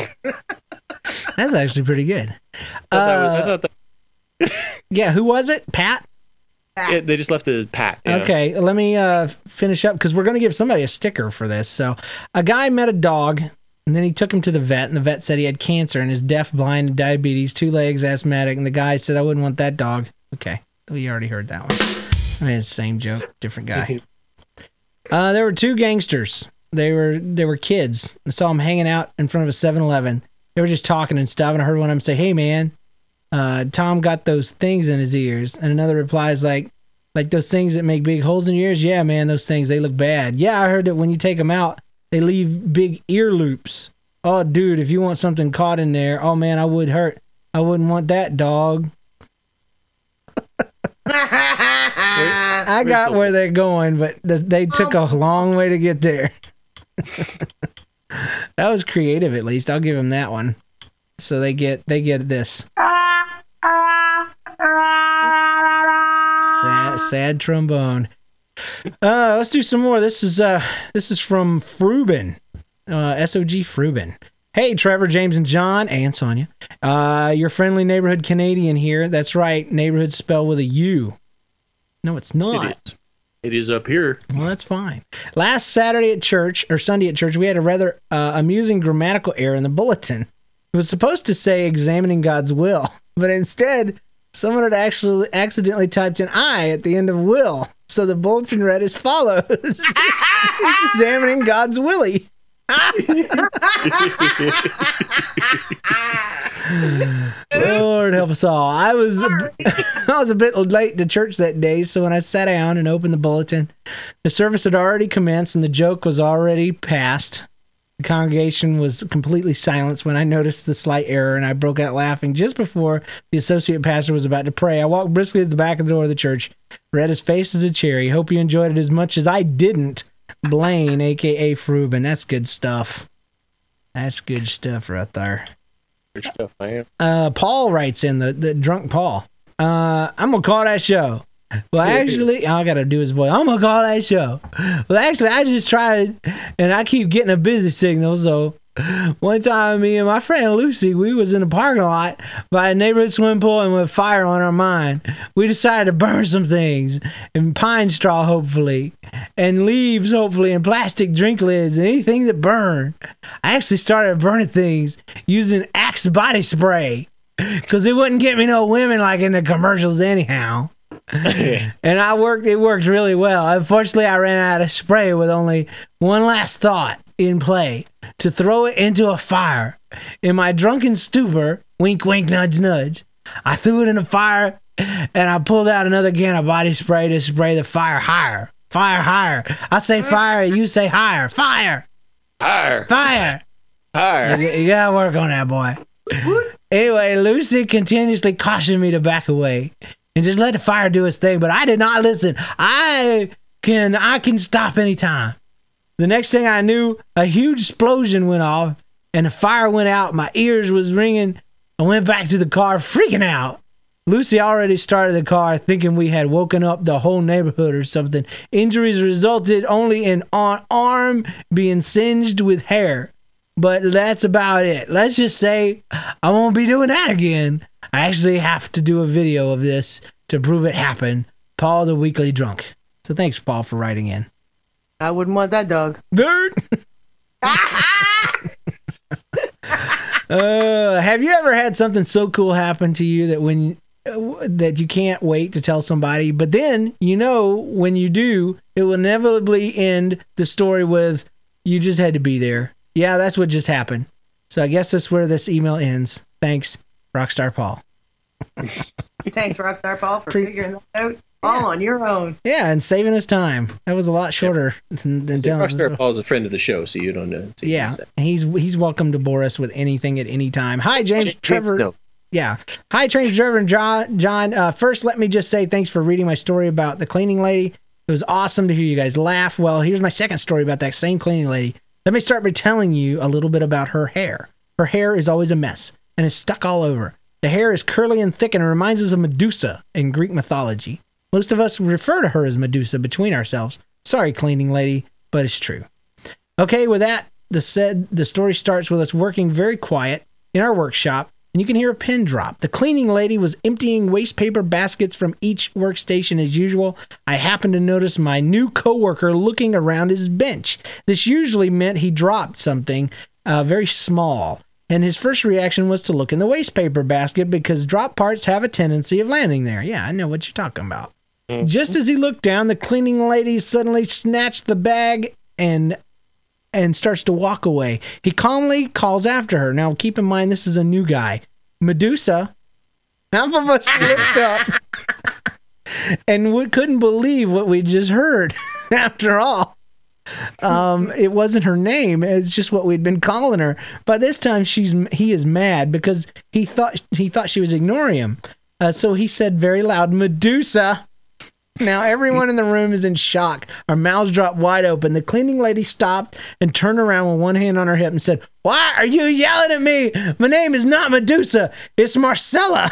That's actually pretty good.
I thought that was, I
Uh,
thought that,
yeah, who was it? Pat?
yeah, they just left it Pat. Yeah.
Okay, let me uh, finish up because we're going to give somebody a sticker for this. So, a guy met a dog, and then he took him to the vet, and the vet said he had cancer and is deaf, blind, and diabetes, two legs, asthmatic, and the guy said, I wouldn't want that dog. Okay, we already heard that one. I mean, it's the same joke, different guy. Uh, there were two gangsters. They were they were kids. I saw them hanging out in front of a seven eleven. They were just talking and stuff, and I heard one of them say, hey, man, uh, Tom got those things in his ears. And another replies like, like those things that make big holes in your ears? Yeah, man, those things, they look bad. Yeah, I heard that when you take them out, they leave big ear loops. Oh, dude, if you want something caught in there, oh, man, I would hurt. I wouldn't want that, dog. I got where they're going, but th- they took a long way to get there. That was creative, at least. I'll give them that one. So they get they get this. Sad, sad trombone. Uh, let's do some more. This is uh this is from Frubin, uh, S O G Frubin. Hey, Trevor, James, and John, and Sonia. Uh, your friendly neighborhood Canadian here. That's right, neighborhood spelled with a U. No, it's not.
It is. It is up here.
Well, that's fine. Last Saturday at church, or Sunday at church, we had a rather uh, amusing grammatical error in the bulletin. It was supposed to say examining God's will, but instead, someone had actually accidentally typed an I at the end of will. So the bulletin read as follows. Examining God's willy. Lord help us all. I was a, I was a bit late to church that day, so when I sat down and opened the bulletin, the service had already commenced and the joke was already past. The congregation was completely silenced when I noticed the slight error, and I broke out laughing just before the associate pastor was about to pray. I walked briskly to the back of the door of the church, red as face as a cherry. Hope you enjoyed it as much as I didn't. Blaine, a k a. Frubin. That's good stuff. That's good stuff right there.
Good stuff, I am.
Uh, Paul writes in, the, the drunk Paul. Uh, I'm going to call that show. Well, actually, I got to do his voice. I'm going to call that show. Well, actually, I just tried, and I keep getting a busy signal, so one time, me and my friend Lucy, we was in a parking lot by a neighborhood swimming pool, and with fire on our mind, we decided to burn some things, and pine straw, hopefully, and leaves, hopefully, and plastic drink lids, and anything that burned. I actually started burning things using Axe body spray, because it wouldn't get me no women like in the commercials anyhow. And I worked. It worked really well. Unfortunately, I ran out of spray with only one last thought in play: to throw it into a fire. In my drunken stupor, wink, wink, nudge, nudge, I threw it in the fire, and I pulled out another can of body spray to spray the fire higher. Fire higher. I say fire, you say higher. Fire.
Higher.
Fire.
Higher.
You, you gotta work on that, boy. Anyway, Lucy continuously cautioned me to back away and just let the fire do its thing, but I did not listen. I can I can stop anytime. The next thing I knew, a huge explosion went off, and the fire went out. My ears was ringing. I went back to the car, freaking out. Lucy already started the car, thinking we had woken up the whole neighborhood or something. Injuries resulted only in an arm being singed with hair. But that's about it. Let's just say I won't be doing that again. I actually have to do a video of this to prove it happened. Paul the Weekly Drunk. So thanks, Paul, for writing in.
I wouldn't want that dog.
Dirt. uh, have you ever had something so cool happen to you that when uh, that you can't wait to tell somebody, but then you know when you do, it will inevitably end the story with you just had to be there. Yeah, that's what just happened. So I guess that's where this email ends. Thanks, Rockstar Paul.
Thanks, Rockstar Paul, for
Pre-
figuring that out all on your own.
Yeah, and saving us time. That was a lot shorter
yeah.
than, than
See,
telling us.
Rockstar Paul is a friend of the show, so you don't know. So
yeah, he's he's welcome to bore us with anything at any time. Hi, James,
James
Trevor.
No.
Yeah. Hi, Trains Trevor and John. John, uh, first, let me just say thanks for reading my story about the cleaning lady. It was awesome to hear you guys laugh. Well, here's my second story about that same cleaning lady. Let me start by telling you a little bit about her hair. Her hair is always a mess, and is stuck all over. The hair is curly and thick, and it reminds us of Medusa in Greek mythology. Most of us refer to her as Medusa between ourselves. Sorry, cleaning lady, but it's true. Okay, with that, the said the story starts with us working very quiet in our workshop, and you can hear a pin drop. The cleaning lady was emptying waste paper baskets from each workstation as usual. I happened to notice my new coworker looking around his bench. This usually meant he dropped something uh, very small, and his first reaction was to look in the waste paper basket because drop parts have a tendency of landing there. Yeah, I know what you're talking about. Mm-hmm. Just as he looked down, the cleaning lady suddenly snatched the bag and and starts to walk away. He calmly calls after her. Now, keep in mind, this is a new guy. Medusa. Half of us looked up and we couldn't believe what we just heard. After all, um, it wasn't her name. It's just what we'd been calling her. By this time, she's he is mad because he thought he thought she was ignoring him. Uh, so he said very loud, Medusa. Now, everyone in the room is in shock. Our mouths dropped wide open. The cleaning lady stopped and turned around with one hand on her hip and said, "Why are you yelling at me? My name is not Medusa. It's Marcella."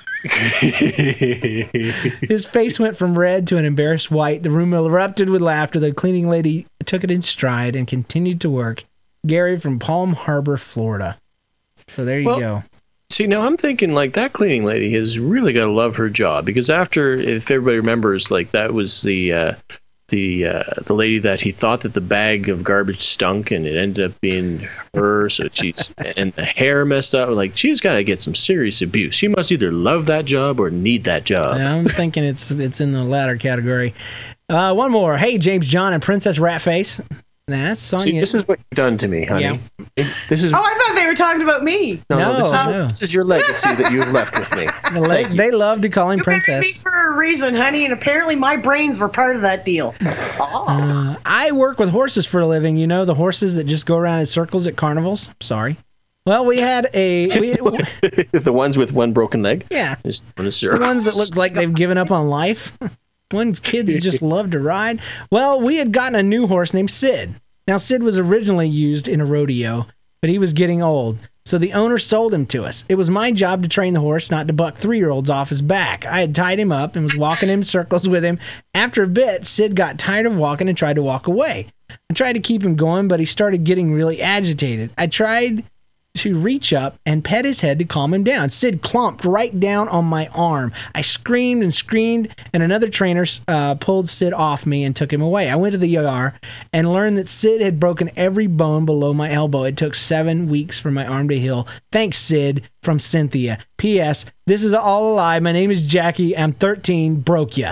His face went from red to an embarrassed white. The room erupted with laughter. The cleaning lady took it in stride and continued to work. Gary from Palm Harbor, Florida. So there you
well,
go.
See, now I'm thinking, like, that cleaning lady has really got to love her job, because after, if everybody remembers, like, that was the uh, the uh, the lady that he thought that the bag of garbage stunk, and it ended up being her, so she's, and the hair messed up. Like, she's got to get some serious abuse. She must either love that job or need that job.
Yeah, I'm thinking it's it's in the latter category. Uh, one more. Hey, James, John, and Princess Ratface. That's on
See,
you.
this is what you've done to me, honey.
Yeah.
This is.
Oh, I thought they were talking about me.
No,
No,
no, this, is,
no.
this is your legacy that you've left with me.
The la- they love to call him
You
Princess.
married me for a reason, honey, and apparently my brains were part of that deal. Oh.
Uh, I work with horses for a living. You know, the horses that just go around in circles at carnivals? Sorry. Well, we had a... We,
the ones with one broken leg?
Yeah.
Just
the ones that look like they've given up on life. One's kids just love to ride. Well, we had gotten a new horse named Sid. Now, Sid was originally used in a rodeo, but he was getting old, so the owner sold him to us. It was my job to train the horse, not to buck three-year-olds off his back. I had tied him up and was walking in circles with him. After a bit, Sid got tired of walking and tried to walk away. I tried to keep him going, but he started getting really agitated. I tried to reach up and pet his head to calm him down. Sid clomped right down on my arm. I screamed and screamed, and another trainer uh, pulled Sid off me and took him away. I went to the E R and learned that Sid had broken every bone below my elbow. It took seven weeks for my arm to heal. Thanks, Sid, from Cynthia. P S. This is all a lie. My name is Jackie. I'm thirteen. Broke ya.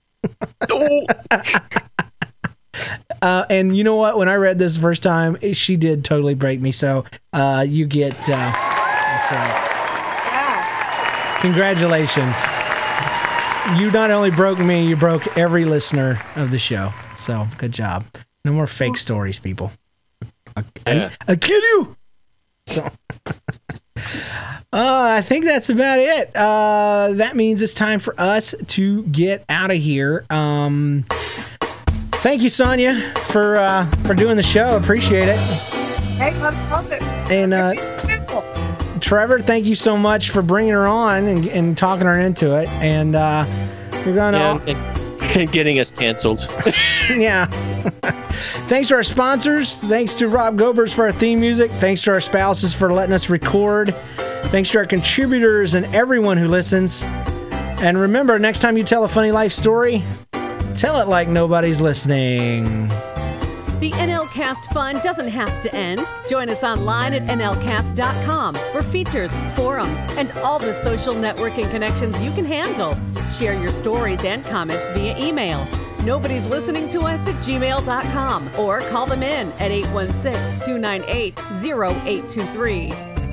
Uh, and you know what? When I read this the first time, she did totally break me. So uh, you get... Uh, that's right.
Yeah.
Congratulations. You not only broke me, you broke every listener of the show. So good job. No more fake stories, people. I,
Yeah.
I, I kill you. So, uh, I think that's about it. Uh, that means it's time for us to get out of here. Um, thank you, Sonia, for uh, for doing the show. Appreciate it.
Hey, I love it.
And uh, Trevor, thank you so much for bringing her on and, and talking her into it. And uh, we're going to...
Yeah, getting us canceled.
Yeah. Thanks to our sponsors. Thanks to Rob Gobers for our theme music. Thanks to our spouses for letting us record. Thanks to our contributors and everyone who listens. And remember, next time you tell a funny life story, tell it like nobody's listening.
The N L Cast fun doesn't have to end. Join us online at N L cast dot com for features, forums, and all the social networking connections you can handle. Share your stories and comments via email. Nobody's listening to us at gmail dot com or call them in at eight one six, two nine eight, zero eight two three.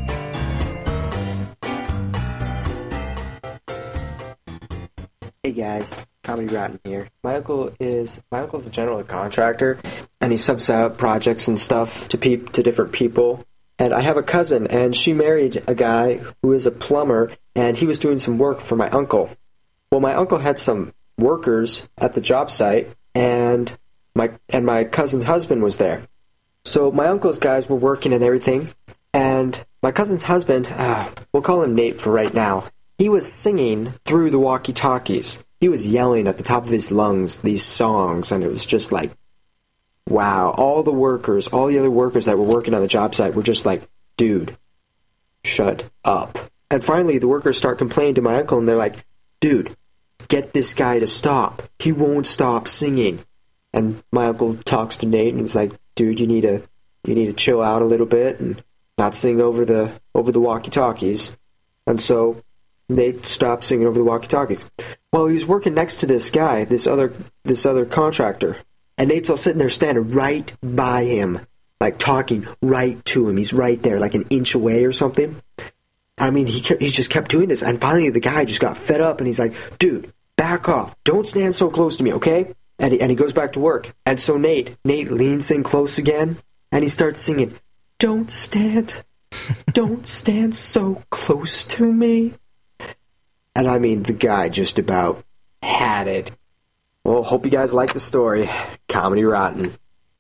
Hey guys, Comedy Rotten here. My uncle is my uncle's a general contractor, and he subs out projects and stuff to peop, to different people. And I have a cousin, and she married a guy who is a plumber, and he was doing some work for my uncle. Well, my uncle had some workers at the job site, and my and my cousin's husband was there. So my uncle's guys were working and everything, and my cousin's husband, uh, we'll call him Nate for right now, he was singing through the walkie-talkies. He was yelling at the top of his lungs these songs, and it was just like, wow. All the workers, all the other workers that were working on the job site were just like, dude, shut up. And finally, the workers start complaining to my uncle, and they're like, dude, get this guy to stop. He won't stop singing. And my uncle talks to Nate, and he's like, dude, you need to you need to chill out a little bit and not sing over the over the walkie-talkies. And so Nate stopped singing over the walkie-talkies. Well, he was working next to this guy, this other this other contractor, and Nate's all sitting there standing right by him, like talking right to him. He's right there, like an inch away or something. I mean, he kept, he just kept doing this, and finally the guy just got fed up, and he's like, dude, back off. Don't stand so close to me, okay? And he, and he goes back to work. And so Nate, Nate leans in close again, and he starts singing, don't stand, don't stand so close to me. And I mean, the guy just about had it. Well, hope you guys like the story. Comedy Rotten.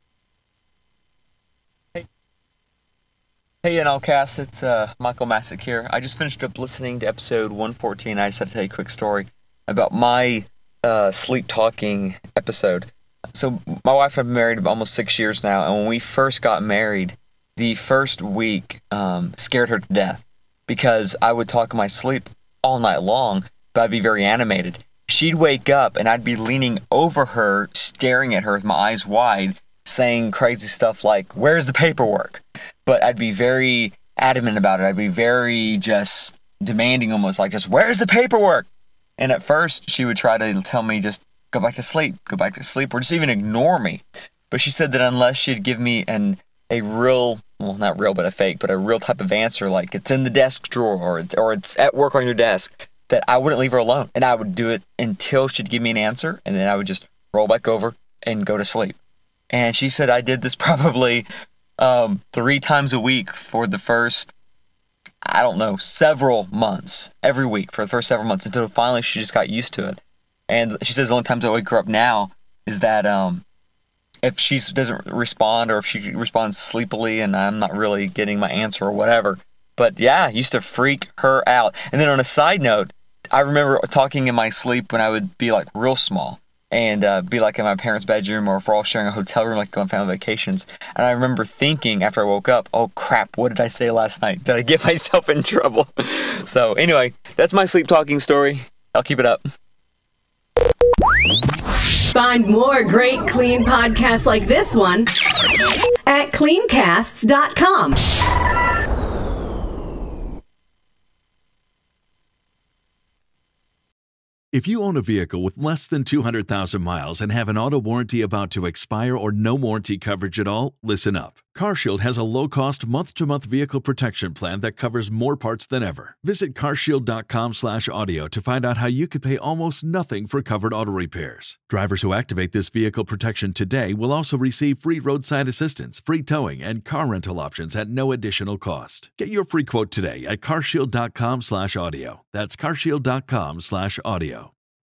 Hey, hey N L Cast, it's uh, Michael Masick here. I just finished up listening to episode one fourteen. I just had to tell you a quick story about my uh, sleep talking episode. So my wife and I have been married almost six years now, and when we first got married, the first week um, scared her to death because I would talk in my sleep all night long, but I'd be very animated. She'd wake up, and I'd be leaning over her, staring at her with my eyes wide, saying crazy stuff like, where's the paperwork? But I'd be very adamant about it. I'd be very just demanding almost, like, just, where's the paperwork? And at first, she would try to tell me, just go back to sleep, go back to sleep, or just even ignore me. But she said that unless she'd give me an a real, well, not real, but a fake, but a real type of answer, like it's in the desk drawer or it's, or it's at work on your desk, that I wouldn't leave her alone. And I would do it until she'd give me an answer, and then I would just roll back over and go to sleep. And she said I did this probably um, three times a week for the first, I don't know, several months, every week for the first several months, until finally she just got used to it. And she says the only times I wake her up now is that um, if she doesn't respond, or if she responds sleepily and I'm not really getting my answer or whatever. But yeah, it used to freak her out. And then on a side note, I remember talking in my sleep when I would be like real small and uh, be like in my parents' bedroom, or if we're all sharing a hotel room, like on family vacations. And I remember thinking after I woke up, oh crap, what did I say last night? Did I get myself in trouble? So anyway, that's my sleep talking story. I'll keep it up.
Find more great clean podcasts like this one at clean casts dot com.
If you own a vehicle with less than two hundred thousand miles and have an auto warranty about to expire or no warranty coverage at all, listen up. CarShield has a low-cost month-to-month vehicle protection plan that covers more parts than ever. Visit carshield.com slash audio to find out how you could pay almost nothing for covered auto repairs. Drivers who activate this vehicle protection today will also receive free roadside assistance, free towing, and car rental options at no additional cost. Get your free quote today at carshield.com slash audio. That's carshield.com slash audio.